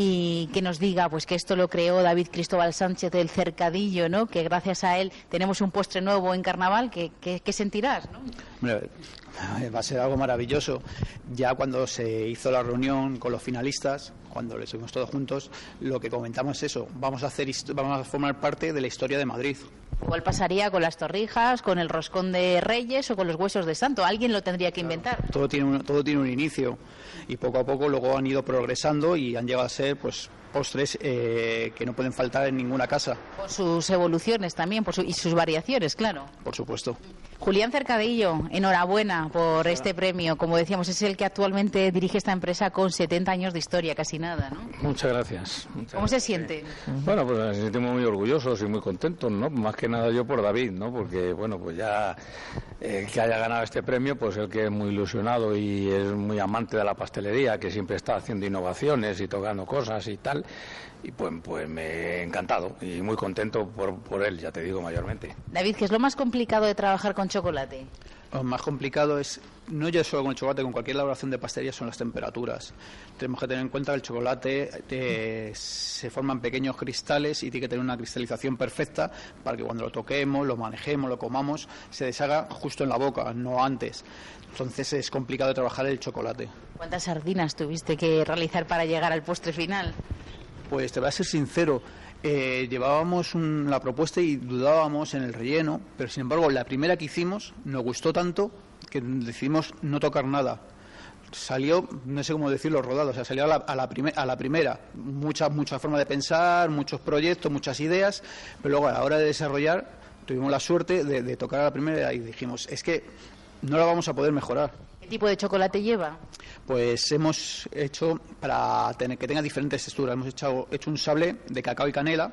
V: y que nos diga pues que esto lo creó David Cristóbal Sánchez del Cercadillo, ¿no? Que gracias a él tenemos un postre nuevo en carnaval? ¿Qué, qué, qué sentirás, no?
W: Hombre, va a ser algo maravilloso. Ya cuando se hizo la reunión con los finalistas, cuando lo estuvimos todos juntos, lo que comentamos es eso, vamos a hacer, vamos a formar parte de la historia de Madrid.
V: Igual pasaría con las torrijas, con el roscón de Reyes o con los huesos de santo. Alguien lo tendría que inventar.
W: Claro, todo tiene un, todo tiene un inicio y poco a poco luego han ido progresando y han llegado a ser pues postres eh, que no pueden faltar en ninguna casa.
V: Por sus evoluciones también por su, y sus variaciones, claro.
W: Por supuesto.
V: Julián Cercadillo, enhorabuena por este premio. Como decíamos, es el que actualmente dirige esta empresa con setenta años de historia, casi nada, ¿no?
E: Muchas gracias. Muchas
V: ¿Cómo
E: gracias.
V: se siente?
E: Bueno, pues nos sentimos muy orgullosos y muy contentos, ¿no? Más que nada yo por David, ¿no? Porque, bueno, pues ya el que haya ganado este premio, pues el que es muy ilusionado y es muy amante de la pastelería, que siempre está haciendo innovaciones y tocando cosas y tal, y pues, pues me he encantado y muy contento por, por él, ya te digo, mayormente.
V: David, ¿qué es lo más complicado de trabajar con chocolate?
W: Lo más complicado es, no ya solo con el chocolate, con cualquier elaboración de pastelería, son las temperaturas. Tenemos que tener en cuenta que el chocolate eh, se forman pequeños cristales y tiene que tener una cristalización perfecta para que cuando lo toquemos, lo manejemos, lo comamos, se deshaga justo en la boca, no antes. Entonces es complicado trabajar el chocolate.
V: ¿Cuántas sardinas tuviste que realizar para llegar al postre final?
W: Pues te voy a ser sincero, eh, llevábamos un, la propuesta y dudábamos en el relleno, pero sin embargo la primera que hicimos nos gustó tanto que decidimos no tocar nada. Salió, no sé cómo decirlo, rodado, o sea, salió a la, a la, prime, a la primera. Muchas muchas formas de pensar, muchos proyectos, muchas ideas, pero luego a la hora de desarrollar tuvimos la suerte de, de tocar a la primera y dijimos, es que no la vamos a poder mejorar.
V: ¿Qué tipo de chocolate lleva?
W: Pues hemos hecho, para tener que tenga diferentes texturas, hemos hecho, hecho un sablé de cacao y canela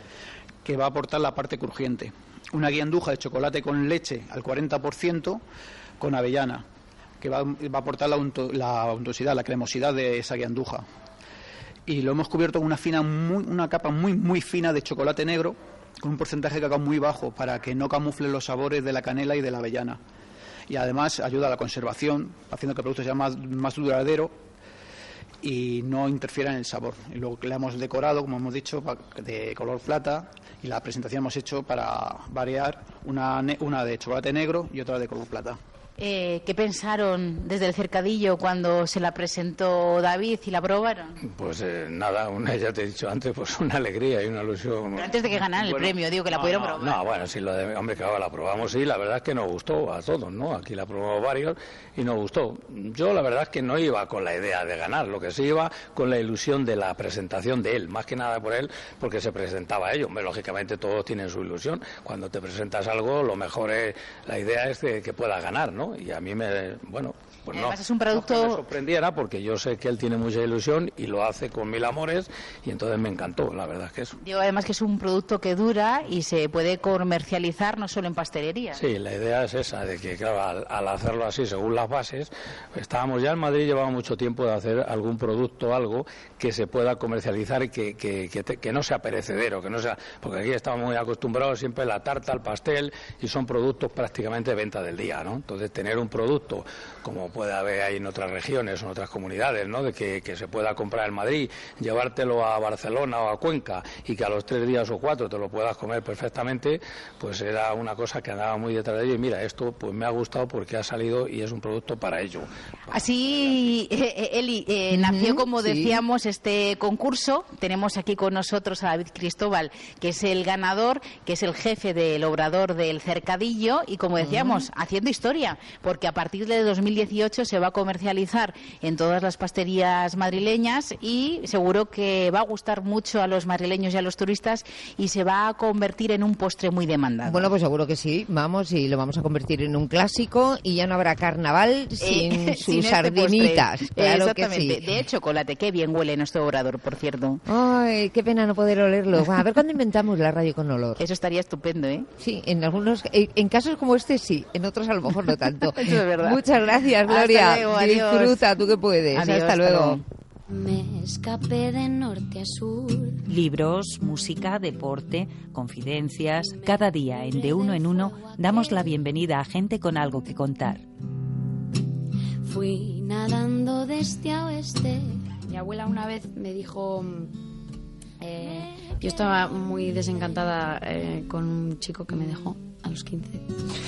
W: que va a aportar la parte crujiente. Una guianduja de chocolate con leche al cuarenta por ciento con avellana, que va, va a aportar la, unto, la untuosidad, la cremosidad de esa guianduja. Y lo hemos cubierto con una, fina, muy, una capa muy, muy fina de chocolate negro con un porcentaje de cacao muy bajo para que no camufle los sabores de la canela y de la avellana. Y además ayuda a la conservación, haciendo que el producto sea más, más duradero y no interfiera en el sabor. Y luego le hemos decorado, como hemos dicho, de color plata, y la presentación hemos hecho para variar una, una de chocolate negro y otra de color plata.
V: Eh, ¿Qué pensaron desde el cercadillo cuando se la presentó David y la probaron?
E: Pues eh, nada, una, ya te he dicho antes, pues una alegría y una ilusión.
V: Pero antes de que ganaran bueno, el premio, digo que la
E: no,
V: pudieron
E: no,
V: probar.
E: No, bueno, sí, lo de, hombre, claro, la probamos, sí, la verdad es que nos gustó a todos, ¿no? Aquí la probamos varios y nos gustó. Yo la verdad es que no iba con la idea de ganar, lo que sí iba con la ilusión de la presentación de él, más que nada por él, porque se presentaba a ello. Hombre, lógicamente todos tienen su ilusión. Cuando te presentas algo, lo mejor es, la idea es de que pueda ganar, ¿no? Y a mí me bueno, pues no,
V: además es un producto...
E: no que me sorprendiera porque yo sé que él tiene mucha ilusión y lo hace con mil amores y entonces me encantó, la verdad es que eso.
V: Digo, además que es un producto que dura y se puede comercializar no solo en pastelería.
E: Sí, la idea es esa, de que claro, al, al hacerlo así según las bases, estábamos ya en Madrid, llevaba mucho tiempo de hacer algún producto, algo que se pueda comercializar y que, que, que, te, que no sea perecedero, que no sea, porque aquí estamos muy acostumbrados siempre a la tarta, al pastel y son productos prácticamente de venta del día, ¿no? Entonces tener un producto como puede haber ahí en otras regiones o en otras comunidades, ¿no? De que, que se pueda comprar en Madrid, llevártelo a Barcelona o a Cuenca y que a los tres días o cuatro te lo puedas comer perfectamente, pues era una cosa que andaba muy detrás de ello y mira, esto pues me ha gustado porque ha salido y es un producto para ello.
V: Así, eh, Eli, eh, nació, como
E: sí.
V: decíamos, este concurso. Tenemos aquí con nosotros a David Cristóbal, que es el ganador, que es el jefe del obrador del Cercadillo y, como decíamos, uh-huh. haciendo historia, porque a partir de dos mil dieciocho se va a comercializar en todas las pastelerías madrileñas y seguro que va a gustar mucho a los madrileños y a los turistas y se va a convertir en un postre muy demandado.
A: Bueno, pues seguro que sí, vamos, y lo vamos a convertir en un clásico y ya no habrá carnaval sin
V: eh,
A: sus
V: sin
A: sardinitas.
V: Este
A: claro
V: Exactamente,
A: que sí.
V: de chocolate, qué bien huele nuestro obrador, por cierto.
A: Ay, qué pena no poder olerlo. A ver cuándo inventamos la radio con olor.
V: Eso estaría estupendo, ¿eh?
A: Sí, en algunos, en casos como este sí, en otros a lo mejor no tanto.
V: Eso es verdad.
A: Muchas gracias, Gloria.
V: Hasta luego, adiós.
A: Disfruta, tú que puedes.
V: Adiós,
A: hasta luego.
V: Hasta luego.
F: Me escapé de norte a sur.
Q: Libros, música, deporte, confidencias. Cada día en De Uno en Uno damos la bienvenida a gente con algo que contar.
F: Fui nadando de este a oeste. Mi abuela una vez me dijo... Eh, yo estaba muy desencantada eh, con un chico que me dejó a los quince.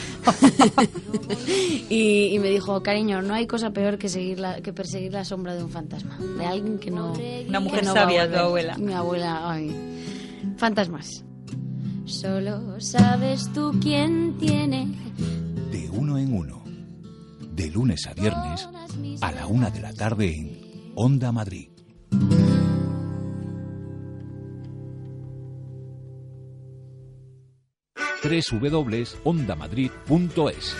F: y, y me dijo, cariño, no hay cosa peor que seguir la, que perseguir la sombra de un fantasma, de alguien que no...
Q: Una mujer
F: no
Q: sabia, tu abuela.
F: Mi abuela, ay. Fantasmas. Solo sabes tú quién tiene.
L: De Uno en Uno. De lunes a viernes a la una de la tarde en Onda Madrid. doble u doble u doble u punto onda madrid punto es.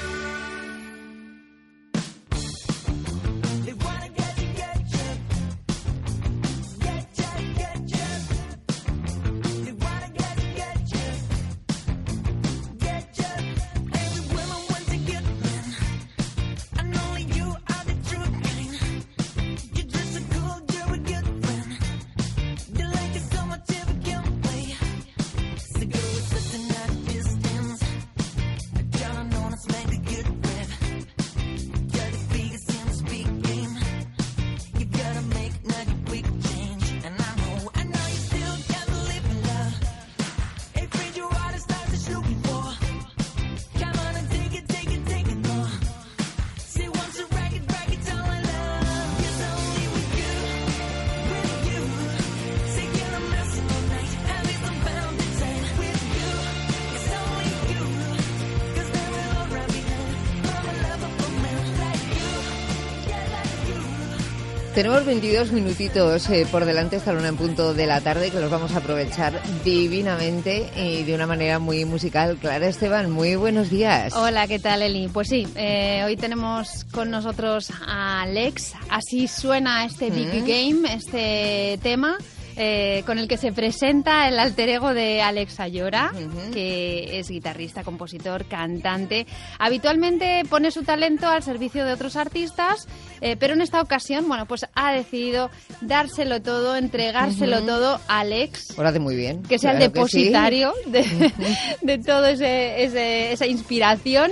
A: Tenemos veintidós minutitos eh, por delante hasta la una en punto de la tarde que los vamos a aprovechar divinamente y de una manera muy musical. Clara Esteban, muy buenos días.
G: Hola, ¿qué tal, Eli? Pues sí, eh, hoy tenemos con nosotros a Alex. Así suena este Big mm. Game, este tema. eh, con el que se presenta el alter ego de Alex Ayora, uh-huh. que es guitarrista, compositor, cantante. Habitualmente pone su talento al servicio de otros artistas, eh, pero en esta ocasión, bueno, pues ha decidido dárselo todo, entregárselo uh-huh. todo a Alex.
A: Lo hace muy bien.
G: Que sea
A: claro
G: el depositario
A: sí.
G: de, de toda esa inspiración,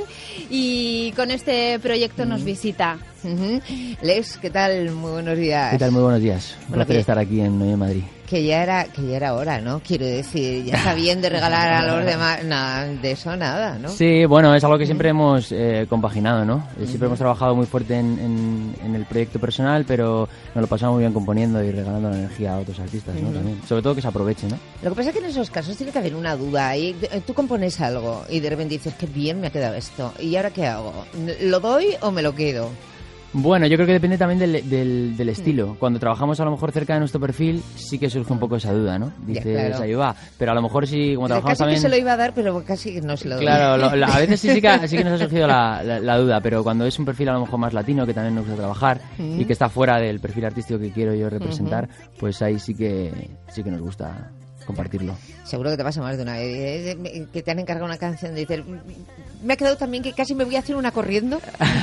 G: y con este proyecto uh-huh. nos visita.
A: Uh-huh. Lex, ¿qué tal? Muy buenos días.
I: ¿Qué tal? Muy buenos días. Un
A: bueno,
I: placer
A: que,
I: estar aquí en Hoy en Madrid.
A: Que ya era que ya era hora, ¿no? Quiero decir, ya está bien de regalar a los demás, nada, de eso nada, ¿no?
I: Sí, bueno, es algo que siempre hemos eh, compaginado, ¿no? Siempre uh-huh. hemos trabajado muy fuerte en, en, en el proyecto personal, pero nos lo pasamos muy bien componiendo y regalando la energía a otros artistas, ¿no? Uh-huh. También. Sobre todo que se aproveche, ¿no?
A: Lo que pasa es que en esos casos tiene que haber una duda. Y tú compones algo y de repente dices, qué bien me ha quedado esto. ¿Y ahora qué hago? ¿Lo doy o me lo quedo?
I: Bueno, yo creo que depende también del, del, del estilo. Cuando trabajamos a lo mejor cerca de nuestro perfil, sí que surge un poco esa duda, ¿no? Dices, ya, claro. ahí va. Pero a lo mejor sí, como trabajamos
A: casi
I: también...
A: Casi que se lo iba a dar, pero casi no se lo doy.
I: Claro, lo, la, a veces sí, sí, que, sí que nos ha surgido la, la, la duda, pero cuando es un perfil a lo mejor más latino, que también nos gusta trabajar, uh-huh. y que está fuera del perfil artístico que quiero yo representar, uh-huh. pues ahí sí que sí que nos gusta compartirlo.
A: Seguro que te pasa más de una vez, que te han encargado una canción de decir, me ha quedado también que casi me voy a hacer una corriendo.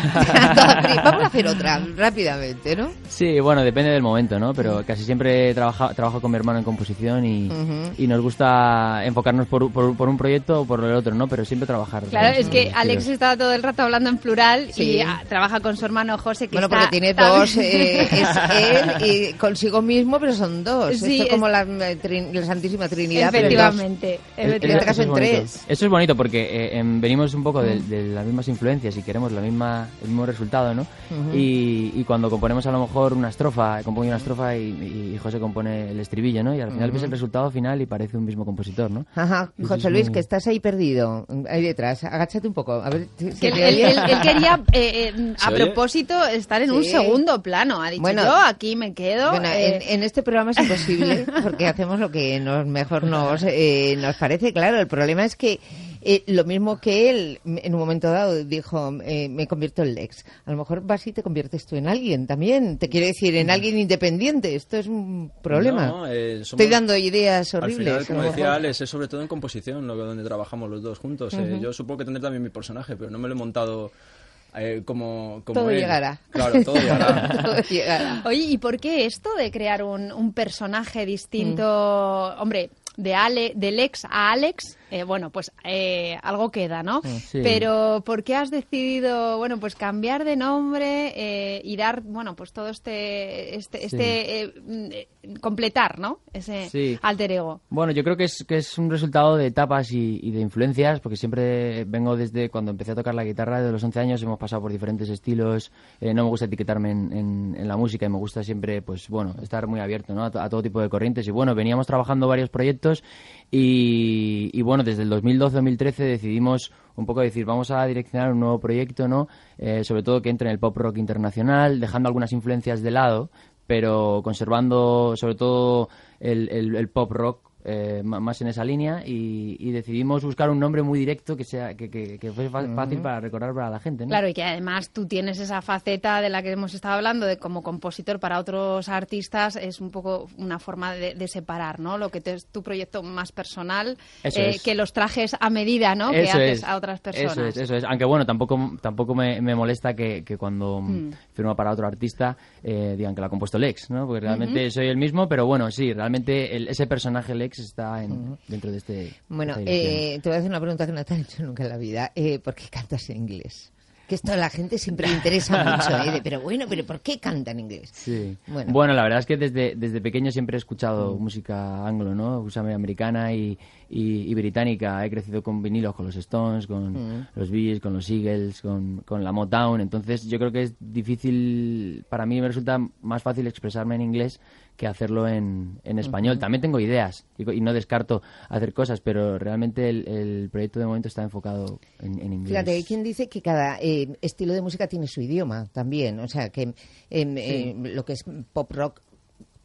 A: Vamos a hacer otra rápidamente, ¿no?
I: Sí, bueno, depende del momento, ¿no? Pero casi siempre trabaja, trabajo con mi hermano en composición y, uh-huh. y nos gusta enfocarnos por, por, por un proyecto o por el otro, ¿no? Pero siempre trabajar.
G: Claro, es que Alex está todo el rato hablando en plural, sí. y a, trabaja con su hermano José, que
A: bueno,
G: está...
A: Bueno, porque tiene
G: tan...
A: dos, eh, es él y consigo mismo, pero son dos.
G: Sí,
A: Esto es como la, la Santísima Trinidad, pero
G: efectivamente,
A: en este caso en tres.
I: Eso es bonito porque eh, eh, venimos un poco de, de las mismas influencias y queremos la misma, el mismo resultado, ¿no? Uh-huh. Y, y cuando componemos a lo mejor una estrofa, compongo una estrofa y, y José compone el estribillo, ¿no? Y al final uh-huh. ves el resultado final y parece un mismo compositor, ¿no?
A: Ajá, José Luis, muy... que estás ahí perdido, ahí detrás, agáchate un poco, a ver si
G: que él, él, él, él quería, eh, eh, a propósito, estar en sí. un segundo plano, ha dicho bueno, yo, aquí me quedo.
A: Bueno, eh... en, en este programa es imposible, porque hacemos lo que nos mejor nos, eh, nos parece, claro, el problema es que Eh, lo mismo que él, en un momento dado, dijo, eh, me convierto en Lex. A lo mejor vas y te conviertes tú en alguien también. Te quiero decir, en alguien independiente. Esto es un problema.
J: No, eh, somos,
A: Estoy dando ideas horribles.
J: Al final, como decía Alex, es sobre todo en composición, lo donde trabajamos los dos juntos. Uh-huh. Eh, yo supongo que tendré también mi personaje, pero no me lo he montado... Eh, como, como
A: todo
J: él.
A: llegará.
J: Claro, todo llegará.
A: todo llegará.
G: Oye, ¿y por qué esto de crear un, un personaje distinto? Mm. Hombre, de Ale, de Lex a Alex, eh, bueno, pues eh, algo queda, ¿no?
I: Sí.
G: Pero ¿por qué has decidido, bueno, pues cambiar de nombre eh, y dar, bueno, pues todo este, este, sí. este eh, eh, completar, ¿no? Ese sí. alter ego.
I: Bueno, yo creo que es que es un resultado de etapas y, y de influencias, porque siempre vengo desde cuando empecé a tocar la guitarra, desde los once años hemos pasado por diferentes estilos, eh, no me gusta etiquetarme en, en, en la música y me gusta siempre, pues bueno, estar muy abierto, ¿no? a, to- a todo tipo de corrientes. Y bueno, veníamos trabajando varios proyectos y, y bueno, desde el dos mil doce dos mil trece decidimos un poco decir, vamos a direccionar un nuevo proyecto, ¿no? Eh, sobre todo que entre en el pop rock internacional, dejando algunas influencias de lado, pero conservando sobre todo el, el, el pop rock. Eh, más en esa línea y, y decidimos buscar un nombre muy directo que sea que, que, que fuese fácil para recordar para la gente, ¿no?
G: Claro, y que además tú tienes esa faceta de la que hemos estado hablando de como compositor para otros artistas, es un poco una forma de, de separar, ¿no? Lo que te, es tu proyecto más personal, eh, es. que los trajes a medida, ¿no?
I: Eso
G: que haces
I: es.
G: a otras personas.
I: Eso es, eso es. Aunque bueno, tampoco tampoco me, me molesta que, que cuando mm. firmo para otro artista eh, digan que lo ha compuesto Lex, ¿no? Porque realmente uh-huh. soy el mismo, pero bueno, sí, realmente el, ese personaje Lex está en, uh-huh. dentro de este...
A: Bueno, eh, te voy a hacer una pregunta que no te han hecho nunca en la vida. Eh, ¿Por qué cantas en inglés? Que esto a la gente siempre le interesa mucho, ¿eh? De, pero bueno, pero ¿por qué canta en inglés?
I: Sí.
A: Bueno,
I: bueno la verdad es que desde, desde pequeño siempre he escuchado mm. música anglo, ¿no? Música americana y, y, y británica. He crecido con vinilos, con los Stones, con mm. los Bees, con los Eagles, con, con la Motown. Entonces yo creo que es difícil, para mí me resulta más fácil expresarme en inglés que hacerlo en, en español. Uh-huh. También tengo ideas y, y no descarto hacer cosas, pero realmente el, el proyecto de momento está enfocado en, en inglés.
A: Fíjate, hay quien dice que cada eh, estilo de música tiene su idioma también, o sea, que eh, sí. eh, lo que es pop rock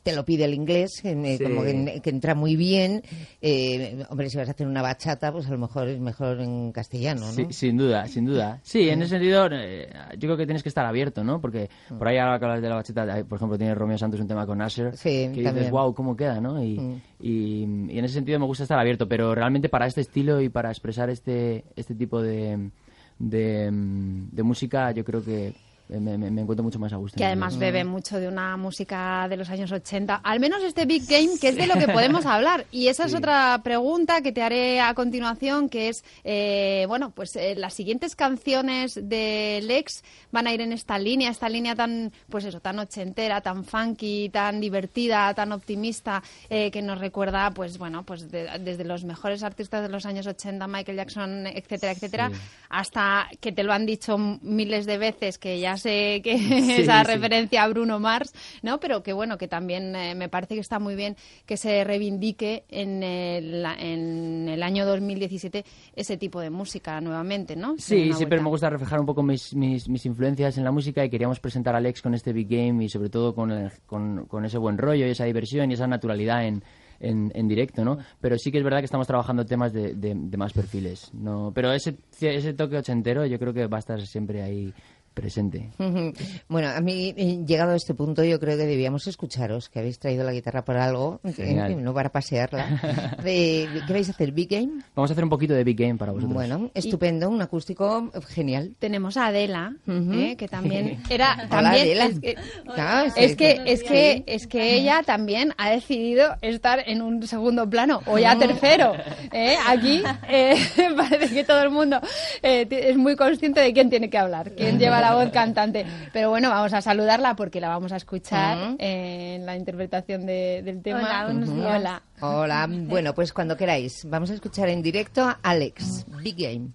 A: te lo pide el inglés, que,
I: Sí.
A: como que, que entra muy bien. Eh, hombre, si vas a hacer una bachata, pues a lo mejor es mejor en castellano, ¿no?
I: Sí, sin duda, sin duda. Sí, en ese sentido, eh, yo creo que tienes que estar abierto, ¿no? Porque por ahí ahora que hablas de la bachata, hay, por ejemplo, tiene Romeo Santos un tema con Asher,
A: Sí,
I: que dices,
A: también.
I: wow, ¿cómo queda, no? Y,
A: Mm.
I: y, y en ese sentido me gusta estar abierto, pero realmente para este estilo y para expresar este, este tipo de, de, de música, yo creo que me, me, me encuentro mucho más a gusto.
G: Que además bebe mucho de una música de los años ochenta, al menos este Big Game, que es de lo que podemos hablar. Y esa es
I: Sí.
G: otra pregunta que te haré a continuación, que es, eh, bueno, pues eh, las siguientes canciones de Lex van a ir en esta línea, esta línea tan, pues eso, tan ochentera, tan funky, tan divertida, tan optimista, eh, que nos recuerda, pues bueno, pues de- desde los mejores artistas de los años ochenta, Michael Jackson, etcétera, etcétera,
I: Sí.
G: hasta que te lo han dicho miles de veces, que ya sé que
I: Sí,
G: esa
I: sí.
G: referencia a Bruno Mars, ¿no? Pero que bueno, que también eh, me parece que está muy bien que se reivindique en el, en el año dos mil diecisiete ese tipo de música nuevamente, ¿no?
I: Sí,
G: Una
I: siempre
G: vuelta.
I: me gusta reflejar un poco mis, mis, mis influencias en la música y queríamos presentar a Alex con este Big Game y sobre todo con, el- con, con ese buen rollo y esa diversión y esa naturalidad en, en, en directo, ¿no? Pero sí que es verdad que estamos trabajando temas de, de, de más perfiles, ¿no? Pero ese, ese toque ochentero yo creo que va a estar siempre ahí presente.
A: Ujú. Bueno, a mí, eh, llegado a este punto, yo creo que debíamos escucharos, que habéis traído la guitarra por algo, que-
I: Genial.
A: que no para pasearla. Eh, ¿Qué vais a hacer? ¿Big Game?
I: Vamos a hacer un poquito de Big Game para vosotros.
A: Bueno, estupendo, un acústico genial.
G: Tenemos a Adela,
A: Ujú.
G: eh, que también era
A: Hola,
G: también
A: Adela.
G: es que,
A: Claro, sí,
G: es que
A: sí.
G: es que es que ella también ha decidido estar en un segundo plano o ya tercero. ¿eh? Aquí eh, parece que todo el mundo eh, ti- es muy consciente de quién tiene que hablar, quién lleva la voz cantante. Pero bueno, vamos a saludarla porque la vamos a escuchar
A: Ujú.
G: eh, en la interpretación de- del tema.
A: Hola, buenos
G: Ujú.
A: días.
G: Hola.
A: Hola, bueno, pues cuando queráis. Vamos a escuchar en directo a Alex, Big Game.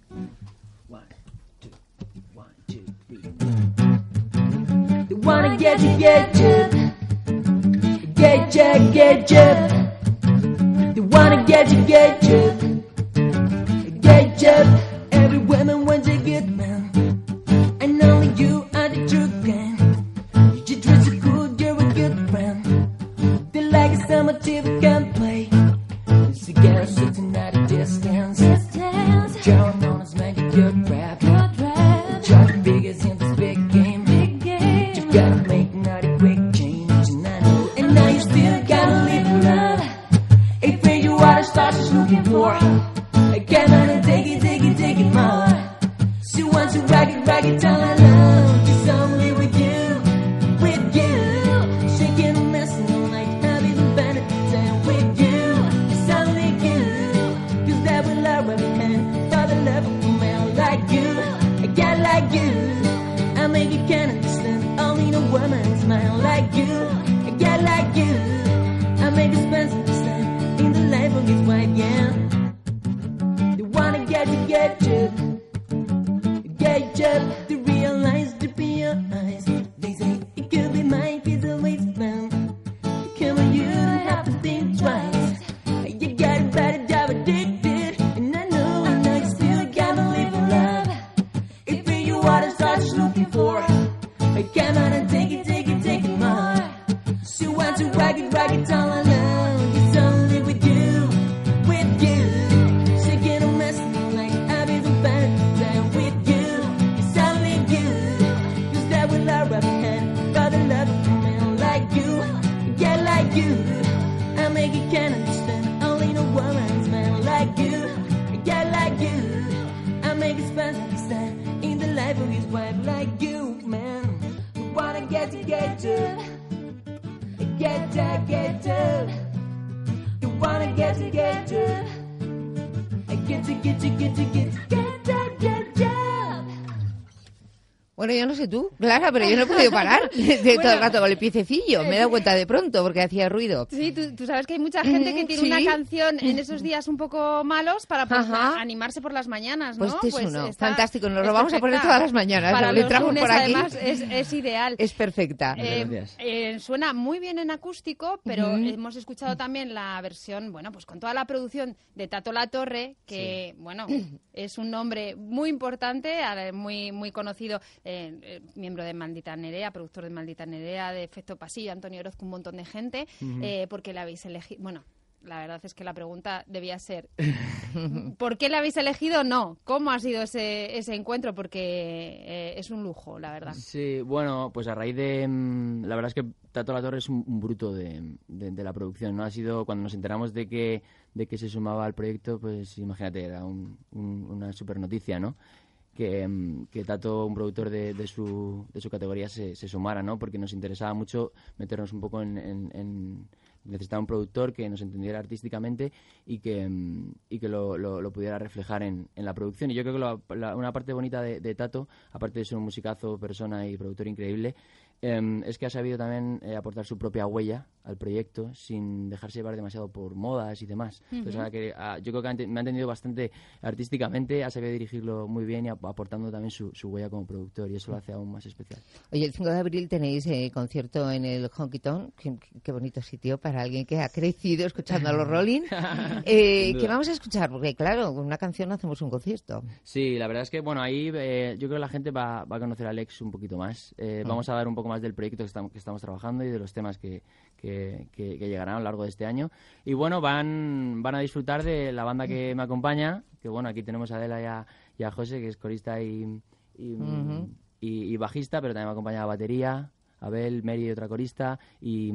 B: They wanna get you, get you. Get you, get you. They wanna get you, get you. Get you. Every woman wants a good man. And only you are the true kind. You dress so good, you're a good friend. They like a summer T V can play. It's a girl sitting at a distance. John on his man, you good rap. Try to figures in this big game. You gotta make not a quick change. And I know, and now you still gotta live love. If where you are, the stars is looking for. I come on and take it, take it, take it more. She wants to rock it, rock it all alone. Just only with you, with you. Shaking and messing all night, having a better time with you. It's only you, 'cause that will love me, man. For the love of a man like you, a guy like you. I make you can't understand. Only a woman smile like you, a guy like you. I make a Spencer understand in the life of his wife, yeah. They wanna get you, get you. Get up to realize to be your eyes. They say it could be mine, it's always fun. Come on, you don't have to think twice. You got a better job addicted. And I know, I know you still gotta live in love. If you are the stars she's looking for, come on and take it, take it, take it more. She wants to rock it, rock it all alone. It's only with you, with you. She get a mess like I'll be the bad time with you. It's only you, 'cause that will love my hand. For the love of a man like you, yeah, like you. I make you can't understand. Only no woman's man like you, yeah, like you. I make it spend understand in the life of his wife like you, man. You wanna get to get to, get to get to. You wanna get to get to. Get to, get to, get to, get to, get to, get to.
A: Bueno, yo no sé tú, Clara, pero yo no he podido parar de, de todo el rato con el piececillo. Me he dado cuenta de pronto porque hacía ruido.
G: Sí, tú, tú sabes que hay mucha gente que
A: Mm,
G: tiene
A: sí.
G: una canción en esos días un poco malos para pues,
A: Ajá.
G: animarse por las mañanas, ¿no?
A: Pues este es uno,
G: está-
A: fantástico, nos
G: es
A: lo vamos a poner
G: perfecta.
A: todas las mañanas.
G: Para
A: lo
G: los
A: entramos
G: lunes,
A: por aquí.
G: además, es, es ideal.
A: Es perfecta.
G: Eh, eh, suena muy bien en acústico, pero
A: Ujú.
G: hemos escuchado también la versión, bueno, pues con toda la producción de Tato La Torre, que, bueno, es un nombre muy importante, a- muy, muy conocido eh, eh, miembro de Maldita Nerea, productor de Maldita Nerea, de Efecto Pasillo, Antonio Orozco, un montón de gente,
A: Ujú.
G: eh, porque la habéis elegido... Bueno, la verdad es que la pregunta debía ser ¿por qué la habéis elegido? No. ¿Cómo ha sido ese, ese encuentro? Porque eh, es un lujo, la verdad.
I: Sí, bueno, pues a raíz de... mm, La verdad es que Tato Latorre es un, un bruto de, de, de la producción, ¿no? Ha sido, cuando nos enteramos de que, de que se sumaba al proyecto, pues imagínate, era un, un, una super noticia, ¿no? Que, mm, que Tato, un productor de, de, su, de su categoría, se, se sumara, ¿no? Porque nos interesaba mucho meternos un poco en... en, en necesitaba un productor que nos entendiera artísticamente y que, mm, y que lo, lo, lo pudiera reflejar en, en la producción. Y yo creo que la, la, una parte bonita de, de Tato, aparte de ser un musicazo, persona y productor increíble, eh, es que ha sabido también eh, aportar su propia huella al proyecto sin dejarse llevar demasiado por modas y demás.
A: Ujú.
I: Entonces, ahora que, ah, yo creo que ha ente- me ha entendido bastante artísticamente, ha sabido dirigirlo muy bien y ap- aportando también su, su huella como productor, y eso lo hace aún más especial.
A: Oye, el cinco de abril tenéis eh, concierto en el Honky Tonk. Qué, qué bonito sitio para alguien que ha crecido escuchando a los Rolling. Eh,
I: Sin duda.
A: ¿Qué vamos a escuchar? Porque claro, con una canción no hacemos un concierto.
I: Sí, la verdad es que, bueno, ahí eh, yo creo que la gente va, va a conocer a Alex un poquito más. Eh,
A: Mm.
I: Vamos a dar un poco más del proyecto que estamos, que estamos trabajando y de los temas que, que, que- que llegarán a lo largo de este año. Y bueno, van, van a disfrutar de la banda que me acompaña, que bueno, aquí tenemos a Adela y a, y a José, que es corista y, y,
A: Ujú.
I: y- y bajista, pero también me acompaña a batería, Abel, Mary, otra corista, y,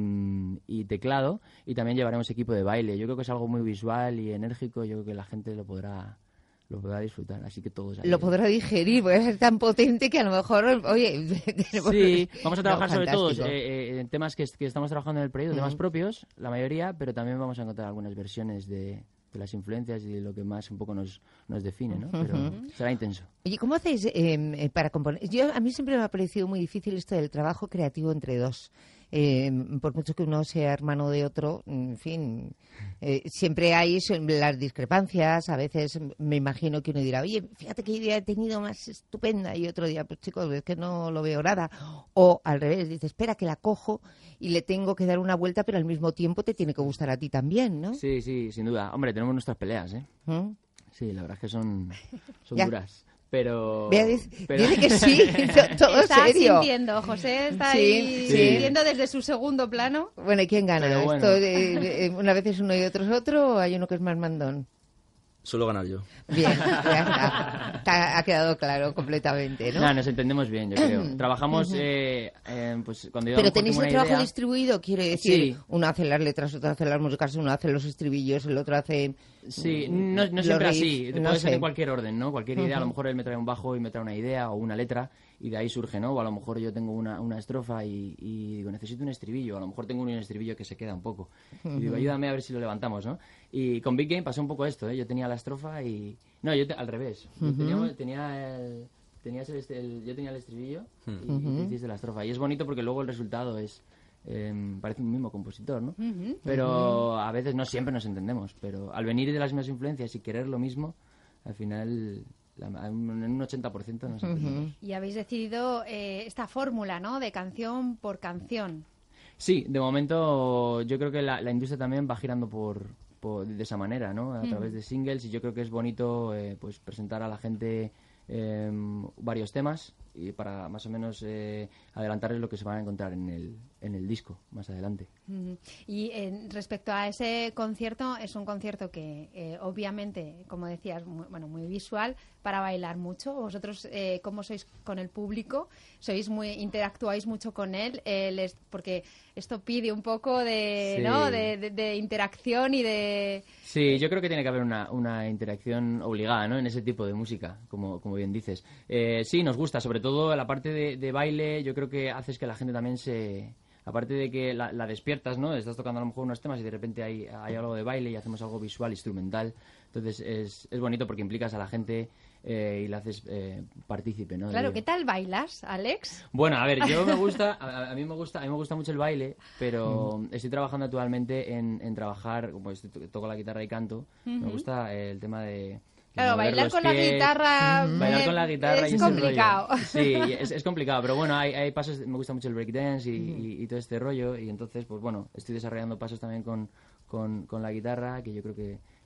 I: y teclado. Y también llevaremos equipo de baile. Yo creo que es algo muy visual y enérgico. Yo creo que la gente lo podrá... lo podrá disfrutar, así que todos ahí.
A: Lo podrá digerir, puede ser tan potente que a lo mejor, oye...
I: Sí, vamos a trabajar
A: No,
I: sobre todo
A: fantástico.
I: eh, eh, en temas que, est- que estamos trabajando en el proyecto, temas
A: Ujú.
I: propios, la mayoría, pero también vamos a encontrar algunas versiones de, de las influencias y de lo que más un poco nos, nos define, ¿no? Pero
A: Ujú.
I: será intenso.
A: Oye, ¿cómo hacéis eh, eh, para componer? Yo, a mí siempre me ha parecido muy difícil esto del trabajo creativo entre dos. Eh, por mucho que uno sea hermano de otro, en fin, eh, siempre hay eso, las discrepancias. A veces me imagino que uno dirá, oye, fíjate qué idea he tenido más estupenda, y otro día, pues chicos, es que no lo veo nada. O al revés, dice, espera que la cojo y le tengo que dar una vuelta, pero al mismo tiempo te tiene que gustar a ti también, ¿no?
I: Sí, sí, sin duda. Hombre, tenemos nuestras peleas, ¿eh?
A: ¿Mm?
I: Sí, la verdad es que son, son
A: Ya.
I: duras. Pero,
A: Vea, dice,
I: pero-
A: dice que sí, to- todo
G: Está
A: serio.
G: sintiendo, José está
A: Sí,
G: ahí
A: sí.
G: sintiendo desde su segundo plano.
A: Bueno, ¿y quién gana?
J: Pero bueno.
A: ¿Esto de- de- una vez es uno y otro es otro, o hay uno que es más mandón?
J: Suelo ganar yo.
A: Bien, ya está. Está- ha quedado claro completamente, ¿no?
I: Nah, nos entendemos bien, yo creo. Trabajamos,
A: Ujú.
I: eh, eh, pues cuando yo a lo
A: Pero
I: mejor
A: tenéis
I: tengo
A: el
I: una
A: trabajo
I: idea-
A: distribuido, quiere decir,
I: Sí.
A: uno hace las letras, otro hace las músicas, uno hace los estribillos, el otro hace...
I: Sí,
A: mm,
I: no, no
A: los
I: siempre
A: riffs,
I: así,
A: no
I: puede ser
A: sé.
I: en cualquier orden, ¿no? Cualquier idea, a lo
A: Ujú.
I: mejor él me trae un bajo y me trae una idea o una letra y de ahí surge, ¿no? O a lo mejor yo tengo una, una estrofa y, y digo, necesito un estribillo, a lo mejor tengo un estribillo que se queda un poco. Y digo,
A: Ujú.
I: ayúdame a ver si lo levantamos, ¿no? Y con Big Game pasó un poco esto, ¿eh? Yo tenía la estrofa y... No, yo te- al revés. Yo
A: Ujú.
I: tenía, tenía el... Tenías el, est- el- yo tenía el estribillo y, y
A: Ujú.
I: tú hiciste la estrofa. Y es bonito porque luego el resultado es... eh, parece un mismo compositor, ¿no?
G: Ujú.
I: Pero a veces no siempre nos entendemos. Pero al venir de las mismas influencias y querer lo mismo, al final, la- en un ochenta por ciento nos entendemos.
G: Y habéis decidido eh, esta fórmula, ¿no? De canción por canción.
I: Sí, de momento yo creo que la, la industria también va girando por, por- de esa manera, ¿no? A
G: Ujú.
I: través de singles, y yo creo que es bonito eh, pues presentar a la gente eh, varios temas y para más o menos eh, adelantarles lo que se van a encontrar en el, en el disco más adelante.
G: Ujú. Y eh, respecto a ese concierto, es un concierto que eh, obviamente, como decías, muy, bueno, muy visual, para bailar mucho. Vosotros, eh, ¿cómo sois con el público? ¿Sois muy, interactuáis mucho con él? Eh, les- porque esto pide un poco de,
I: Sí.
G: ¿no? de, de- de interacción y de...
I: Sí, yo creo que tiene que haber una, una interacción obligada, ¿no? En ese tipo de música, como, como bien dices. Eh, sí, nos gusta, sobre todo la parte de, de baile, yo creo que haces que la gente también se... Aparte de que la, la despiertas, ¿no? Estás tocando a lo mejor unos temas y de repente hay, hay algo de baile y hacemos algo visual, instrumental. Entonces es, es bonito porque implicas a la gente eh, y la haces eh, partícipe, ¿no?
G: Claro,
I: De-
G: ¿qué tal bailas, Alex?
I: Bueno, a ver, yo me gusta, a, a mí me gusta, a mí me gusta mucho el baile, pero estoy trabajando actualmente en, en trabajar, como estoy, to- toco la guitarra y canto, me
G: Ujú.
I: gusta el tema de... de
G: Claro,
I: mover
G: bailar
I: los
G: con la
I: pies.
G: guitarra,
I: Bailar
G: eh,
I: con la guitarra
G: es
I: y ese rollo.
G: complicado.
I: Sí, es, es complicado, pero bueno, hay, hay pasos, me gusta mucho el breakdance y, y, y todo este rollo, y entonces, pues bueno, estoy desarrollando pasos también con, con, con la guitarra, que yo creo que,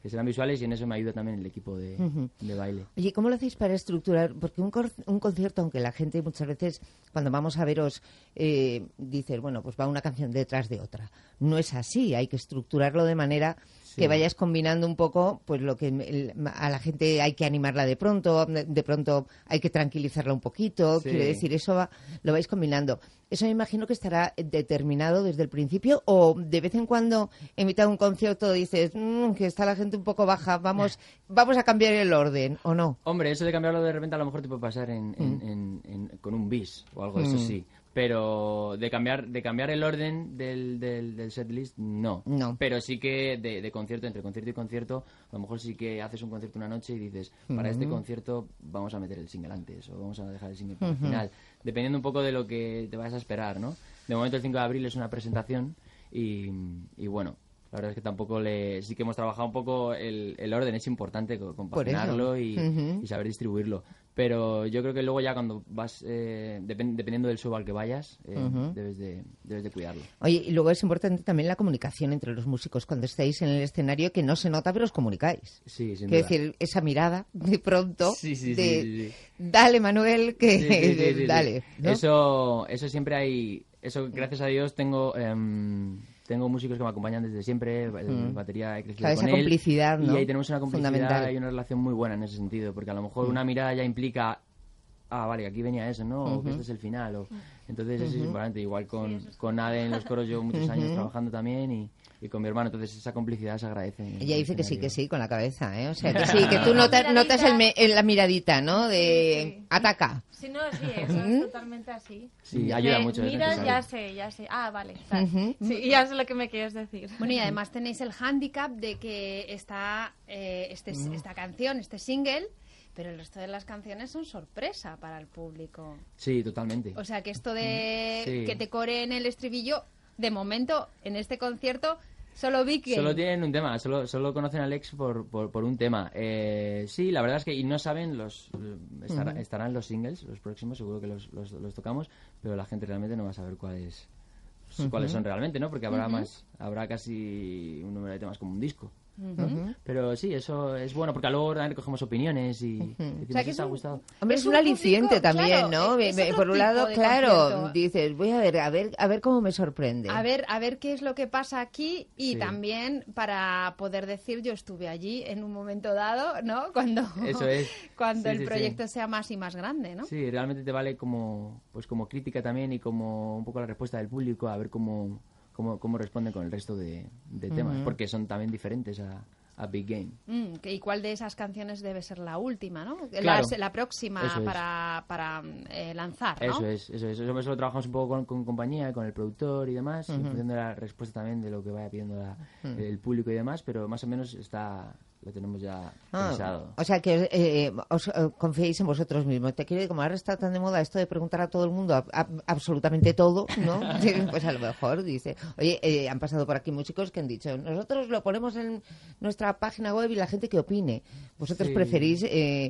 I: que serán visuales, y en eso me ayuda también el equipo de, uh-huh. de baile.
A: Oye, ¿cómo lo hacéis para estructurar? Porque un, cor- un concierto, aunque la gente muchas veces, cuando vamos a veros, eh, dices, bueno, pues va una canción detrás de otra. No es así, hay que estructurarlo de manera sí. que vayas combinando un poco, pues lo que el, a la gente hay que animarla de pronto, de, de pronto hay que tranquilizarla un poquito, sí. quiere decir, eso va, lo vais combinando. Eso me imagino que estará determinado desde el principio, o de vez en cuando, en mitad de un concierto, dices mmm, que está la gente un poco baja, vamos vamos a cambiar el orden, ¿o no?
I: Hombre, eso de cambiarlo de repente a lo mejor te puede pasar en, mm. en, en, en, con un bis o algo de mm. eso sí. Pero de cambiar de cambiar el orden del, del, del setlist, no.
A: no.
I: Pero sí que de, de concierto, entre concierto y concierto, a lo mejor sí que haces un concierto una noche y dices, para uh-huh. este concierto vamos a meter el single antes, o vamos a dejar el single para uh-huh. el final. Dependiendo un poco de lo que te vayas a esperar, ¿no? De momento el cinco de abril es una presentación y, y bueno, la verdad es que tampoco le... Sí que hemos trabajado un poco el, el orden, es importante compaginarlo y, uh-huh. y saber distribuirlo. Pero yo creo que luego ya cuando vas, eh, depend, dependiendo del show al que vayas, eh, uh-huh. debes, de, debes de cuidarlo.
A: Oye, y luego es importante también la comunicación entre los músicos cuando estáis en el escenario, que no se nota, pero os comunicáis.
I: Sí, sin
A: Quiero
I: duda.
A: decir, esa mirada de pronto
I: sí, sí,
A: de
I: sí, sí, sí.
A: dale, Manuel, que
I: sí, sí, sí, sí,
A: dale.
I: Sí.
A: ¿no?
I: Eso, eso siempre hay... Eso, gracias a Dios, tengo... Um, Tengo músicos que me acompañan desde siempre, el mm. batería he crecido
A: claro,
I: con
A: esa
I: él.
A: complicidad, ¿no?
I: Y ahí tenemos una complicidad
A: fundamental.
I: y una relación muy buena en ese sentido, porque a lo mejor mm. una mirada ya implica, ah, vale, aquí venía eso, ¿no? Uh-huh. O que este es el final. O... Entonces uh-huh. eso es importante. Igual con, sí, con Ade en los coros llevo muchos años uh-huh. trabajando también y, y con mi hermano, entonces esa complicidad se agradece.
A: Ella dice que sí, que sí, con la cabeza, ¿eh? O sea, que sí, que tú notas, notas el me, la miradita, ¿no? De sí, sí. ataca.
C: Sí, no, sí, eso es totalmente así.
I: Sí, ayuda
C: me
I: mucho.
C: Mira, ya sé, ya sé. Ah, vale. Uh-huh. Sí, ya sé lo que me quieres decir.
G: Bueno, y además tenéis el hándicap de que está eh, este, uh-huh. esta canción, este single, pero el resto de las canciones son sorpresa para el público.
I: Sí, totalmente.
G: O sea, que esto de
I: sí.
G: que te coreen el estribillo, de momento, en este concierto... Solo vi que...
I: Solo tienen un tema, solo, solo conocen a Alex por, por, por un tema. Eh, sí, la verdad es que y no saben, los estar, uh-huh. estarán los singles, los próximos, seguro que los, los, los tocamos, pero la gente realmente no va a saber cuáles uh-huh. cuáles son realmente, ¿no? Porque habrá uh-huh. más, habrá casi un número de temas como un disco. Uh-huh. Pero sí, eso es bueno, porque luego también recogemos opiniones y uh-huh. decimos,
A: o sea, que
I: ¿os
A: es
I: ha
A: un,
I: gustado?
A: Hombre, es, es un, un aliciente también, claro, ¿no? Es, es por un lado, claro, concierto. Dices, voy a ver, a ver, a ver cómo me sorprende.
G: A ver, a ver qué es lo que pasa aquí y sí. también para poder decir, yo estuve allí en un momento dado, ¿no? Cuando,
I: eso es.
G: cuando
I: sí,
G: el
I: sí,
G: proyecto
I: sí.
G: sea más y más grande, ¿no?
I: Sí, realmente te vale como, pues como crítica también y como un poco la respuesta del público, a ver cómo, cómo, cómo responde con el resto de, de temas, uh-huh. porque son también diferentes a... a Big Game.
G: Mm, ¿y cuál de esas canciones debe ser la última, no?
I: Claro,
G: la, la próxima para, para eh, lanzar, ¿no?
I: Eso es, eso es. Eso, eso lo trabajamos un poco con, con compañía, con el productor y demás, uh-huh. en función de la respuesta también de lo que vaya pidiendo la, uh-huh. el público y demás, pero más o menos está... lo tenemos ya ah, pensado.
A: O sea, que eh, os eh, confiéis en vosotros mismos. Te quiero decir, como ahora está tan de moda esto de preguntar a todo el mundo a, a, absolutamente todo, ¿no? Pues a lo mejor dice, oye, eh, han pasado por aquí músicos que han dicho, nosotros lo ponemos en nuestra página web y la gente que opine. Vosotros sí. preferís... Eh,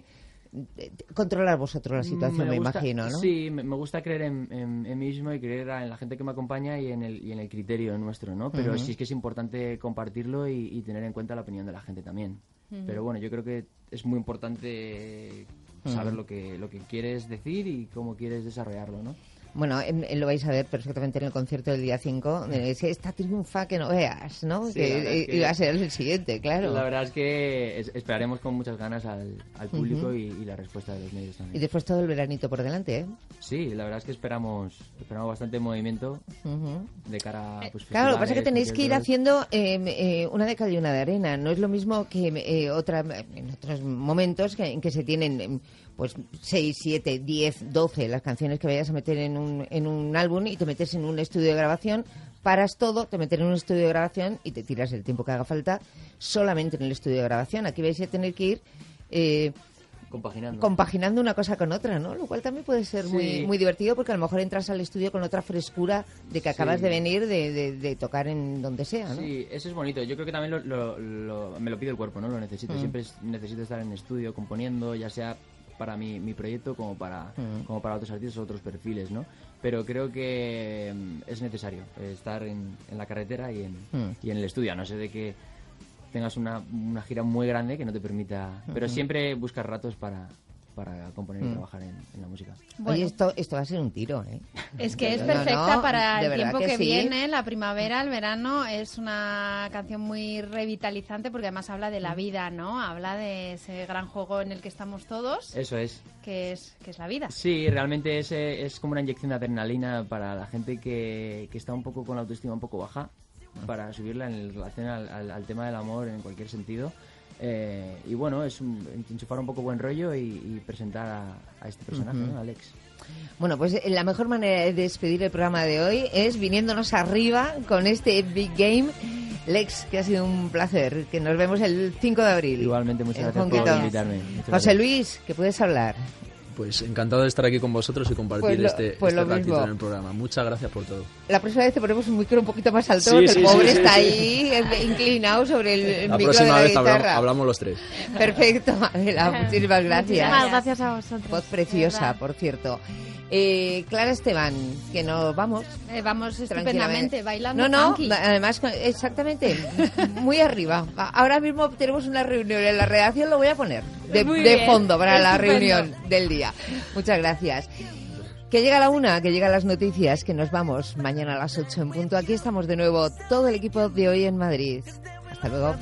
A: controlar vosotros la situación, me, me gusta, imagino, ¿no?
I: Sí, me, me gusta creer en, en, en mí mismo y creer en la gente que me acompaña y en el, y en el criterio nuestro, ¿no? Pero uh-huh. sí es que es importante compartirlo y, y tener en cuenta la opinión de la gente también. Uh-huh. Pero bueno, yo creo que es muy importante saber uh-huh. lo que lo que quieres decir y cómo quieres desarrollarlo, ¿no?
A: Bueno, en, en lo vais a ver perfectamente en el concierto del día cinco. Eh, esta triunfa que no veas, ¿no?
I: Sí,
A: que,
I: es que
A: iba a ser el siguiente, claro.
I: La verdad es que es, esperaremos con muchas ganas al, al público uh-huh. y, y la respuesta de los medios también.
A: Y después todo el veranito por delante, ¿eh?
I: Sí, la verdad es que esperamos esperamos bastante movimiento uh-huh. de cara a... Pues,
A: claro, lo que pasa es que tenéis que ir haciendo eh, eh, una de cal y una de arena. No es lo mismo que eh, otra, en otros momentos que, en que se tienen... Eh, pues seis, siete, diez, doce las canciones que vayas a meter en un, en un álbum y te metes en un estudio de grabación, paras todo, te metes en un estudio de grabación y te tiras el tiempo que haga falta solamente en el estudio de grabación. Aquí vais a tener que ir eh,
I: compaginando.
A: compaginando una cosa con otra, ¿no? Lo cual también puede ser sí. muy muy divertido porque a lo mejor entras al estudio con otra frescura de que acabas sí. de venir de, de, de tocar en donde sea, ¿no?
I: Sí, eso es bonito. Yo creo que también lo, lo, lo, me lo pide el cuerpo, ¿no? Lo necesito. Mm. Siempre es, necesito estar en estudio componiendo, ya sea para mi, mi proyecto como para uh-huh. como para otros artistas o otros perfiles, ¿no? Pero creo que um, es necesario estar en, en la carretera y en, uh-huh. y en el estudio, a no ser de que tengas una, una gira muy grande que no te permita... Pero
A: Ujú.
I: siempre buscas ratos para, para componer y
A: Mm.
I: trabajar en, en la música.
A: Oye, esto, esto va a ser un tiro, ¿eh?
G: Es que es
A: No,
G: perfecta
A: no,
G: para
A: de
G: el
A: verdad
G: tiempo
A: que
G: que,
A: sí.
G: viene, la primavera, el verano. Es una canción muy revitalizante porque además habla de la vida, ¿no? Habla de ese gran juego en el que estamos todos,
I: Eso es.
G: que es, que es la vida.
I: Sí, realmente es, eh, es como una inyección de adrenalina para la gente que, que está un poco con la autoestima un poco baja, para subirla en relación al, al- al tema del amor en cualquier sentido. Eh, y bueno, es un, enchufar un poco buen rollo y, y presentar a, a este personaje,
A: Ujú.
I: ¿no? Alex.
A: Bueno, pues eh, la mejor manera de despedir el programa de hoy es viniéndonos arriba con este Big Game. Lex, que ha sido un placer, que nos vemos el cinco de abril.
I: Igualmente, muchas
A: en
I: gracias por
A: Honky Tonk.
I: invitarme. Muchas
A: José
I: gracias.
A: Luis, que puedes hablar.
J: Pues encantado de estar aquí con vosotros y compartir
A: Pues lo-
J: este,
A: pues
J: este
A: lo
J: ratito
A: mismo.
J: en el programa. Muchas gracias por todo.
A: La próxima vez te ponemos un micro un poquito más alto,
J: Sí,
A: que
J: sí,
A: el pobre
J: sí, sí,
A: está
J: sí.
A: ahí eh, inclinado sobre el, el
J: La
A: micro de
J: próxima
A: la
J: vez hablamos,
A: guitarra.
J: hablamos los tres.
A: Perfecto, Adela, muchísimas gracias.
G: Muchísimas gracias a vosotros.
A: Voz
G: de
A: preciosa,
G: verdad.
A: por cierto. Eh, Clara Esteban, que nos vamos.
G: Eh, vamos
A: Tranquilamente.
G: estupendamente, bailando
A: No, no,
G: funky.
A: además, exactamente, muy arriba. Ahora mismo tenemos una reunión en la redacción, lo voy a poner de,
G: Muy
A: de
G: bien,
A: fondo para la
G: estupendo.
A: reunión del día. Muchas gracias. Que llega la una, que llegan las noticias, que nos vamos mañana a las ocho en punto. Aquí estamos de nuevo, todo el equipo de Hoy en Madrid. Hasta luego.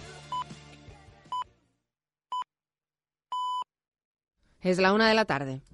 D: Es la una de la tarde.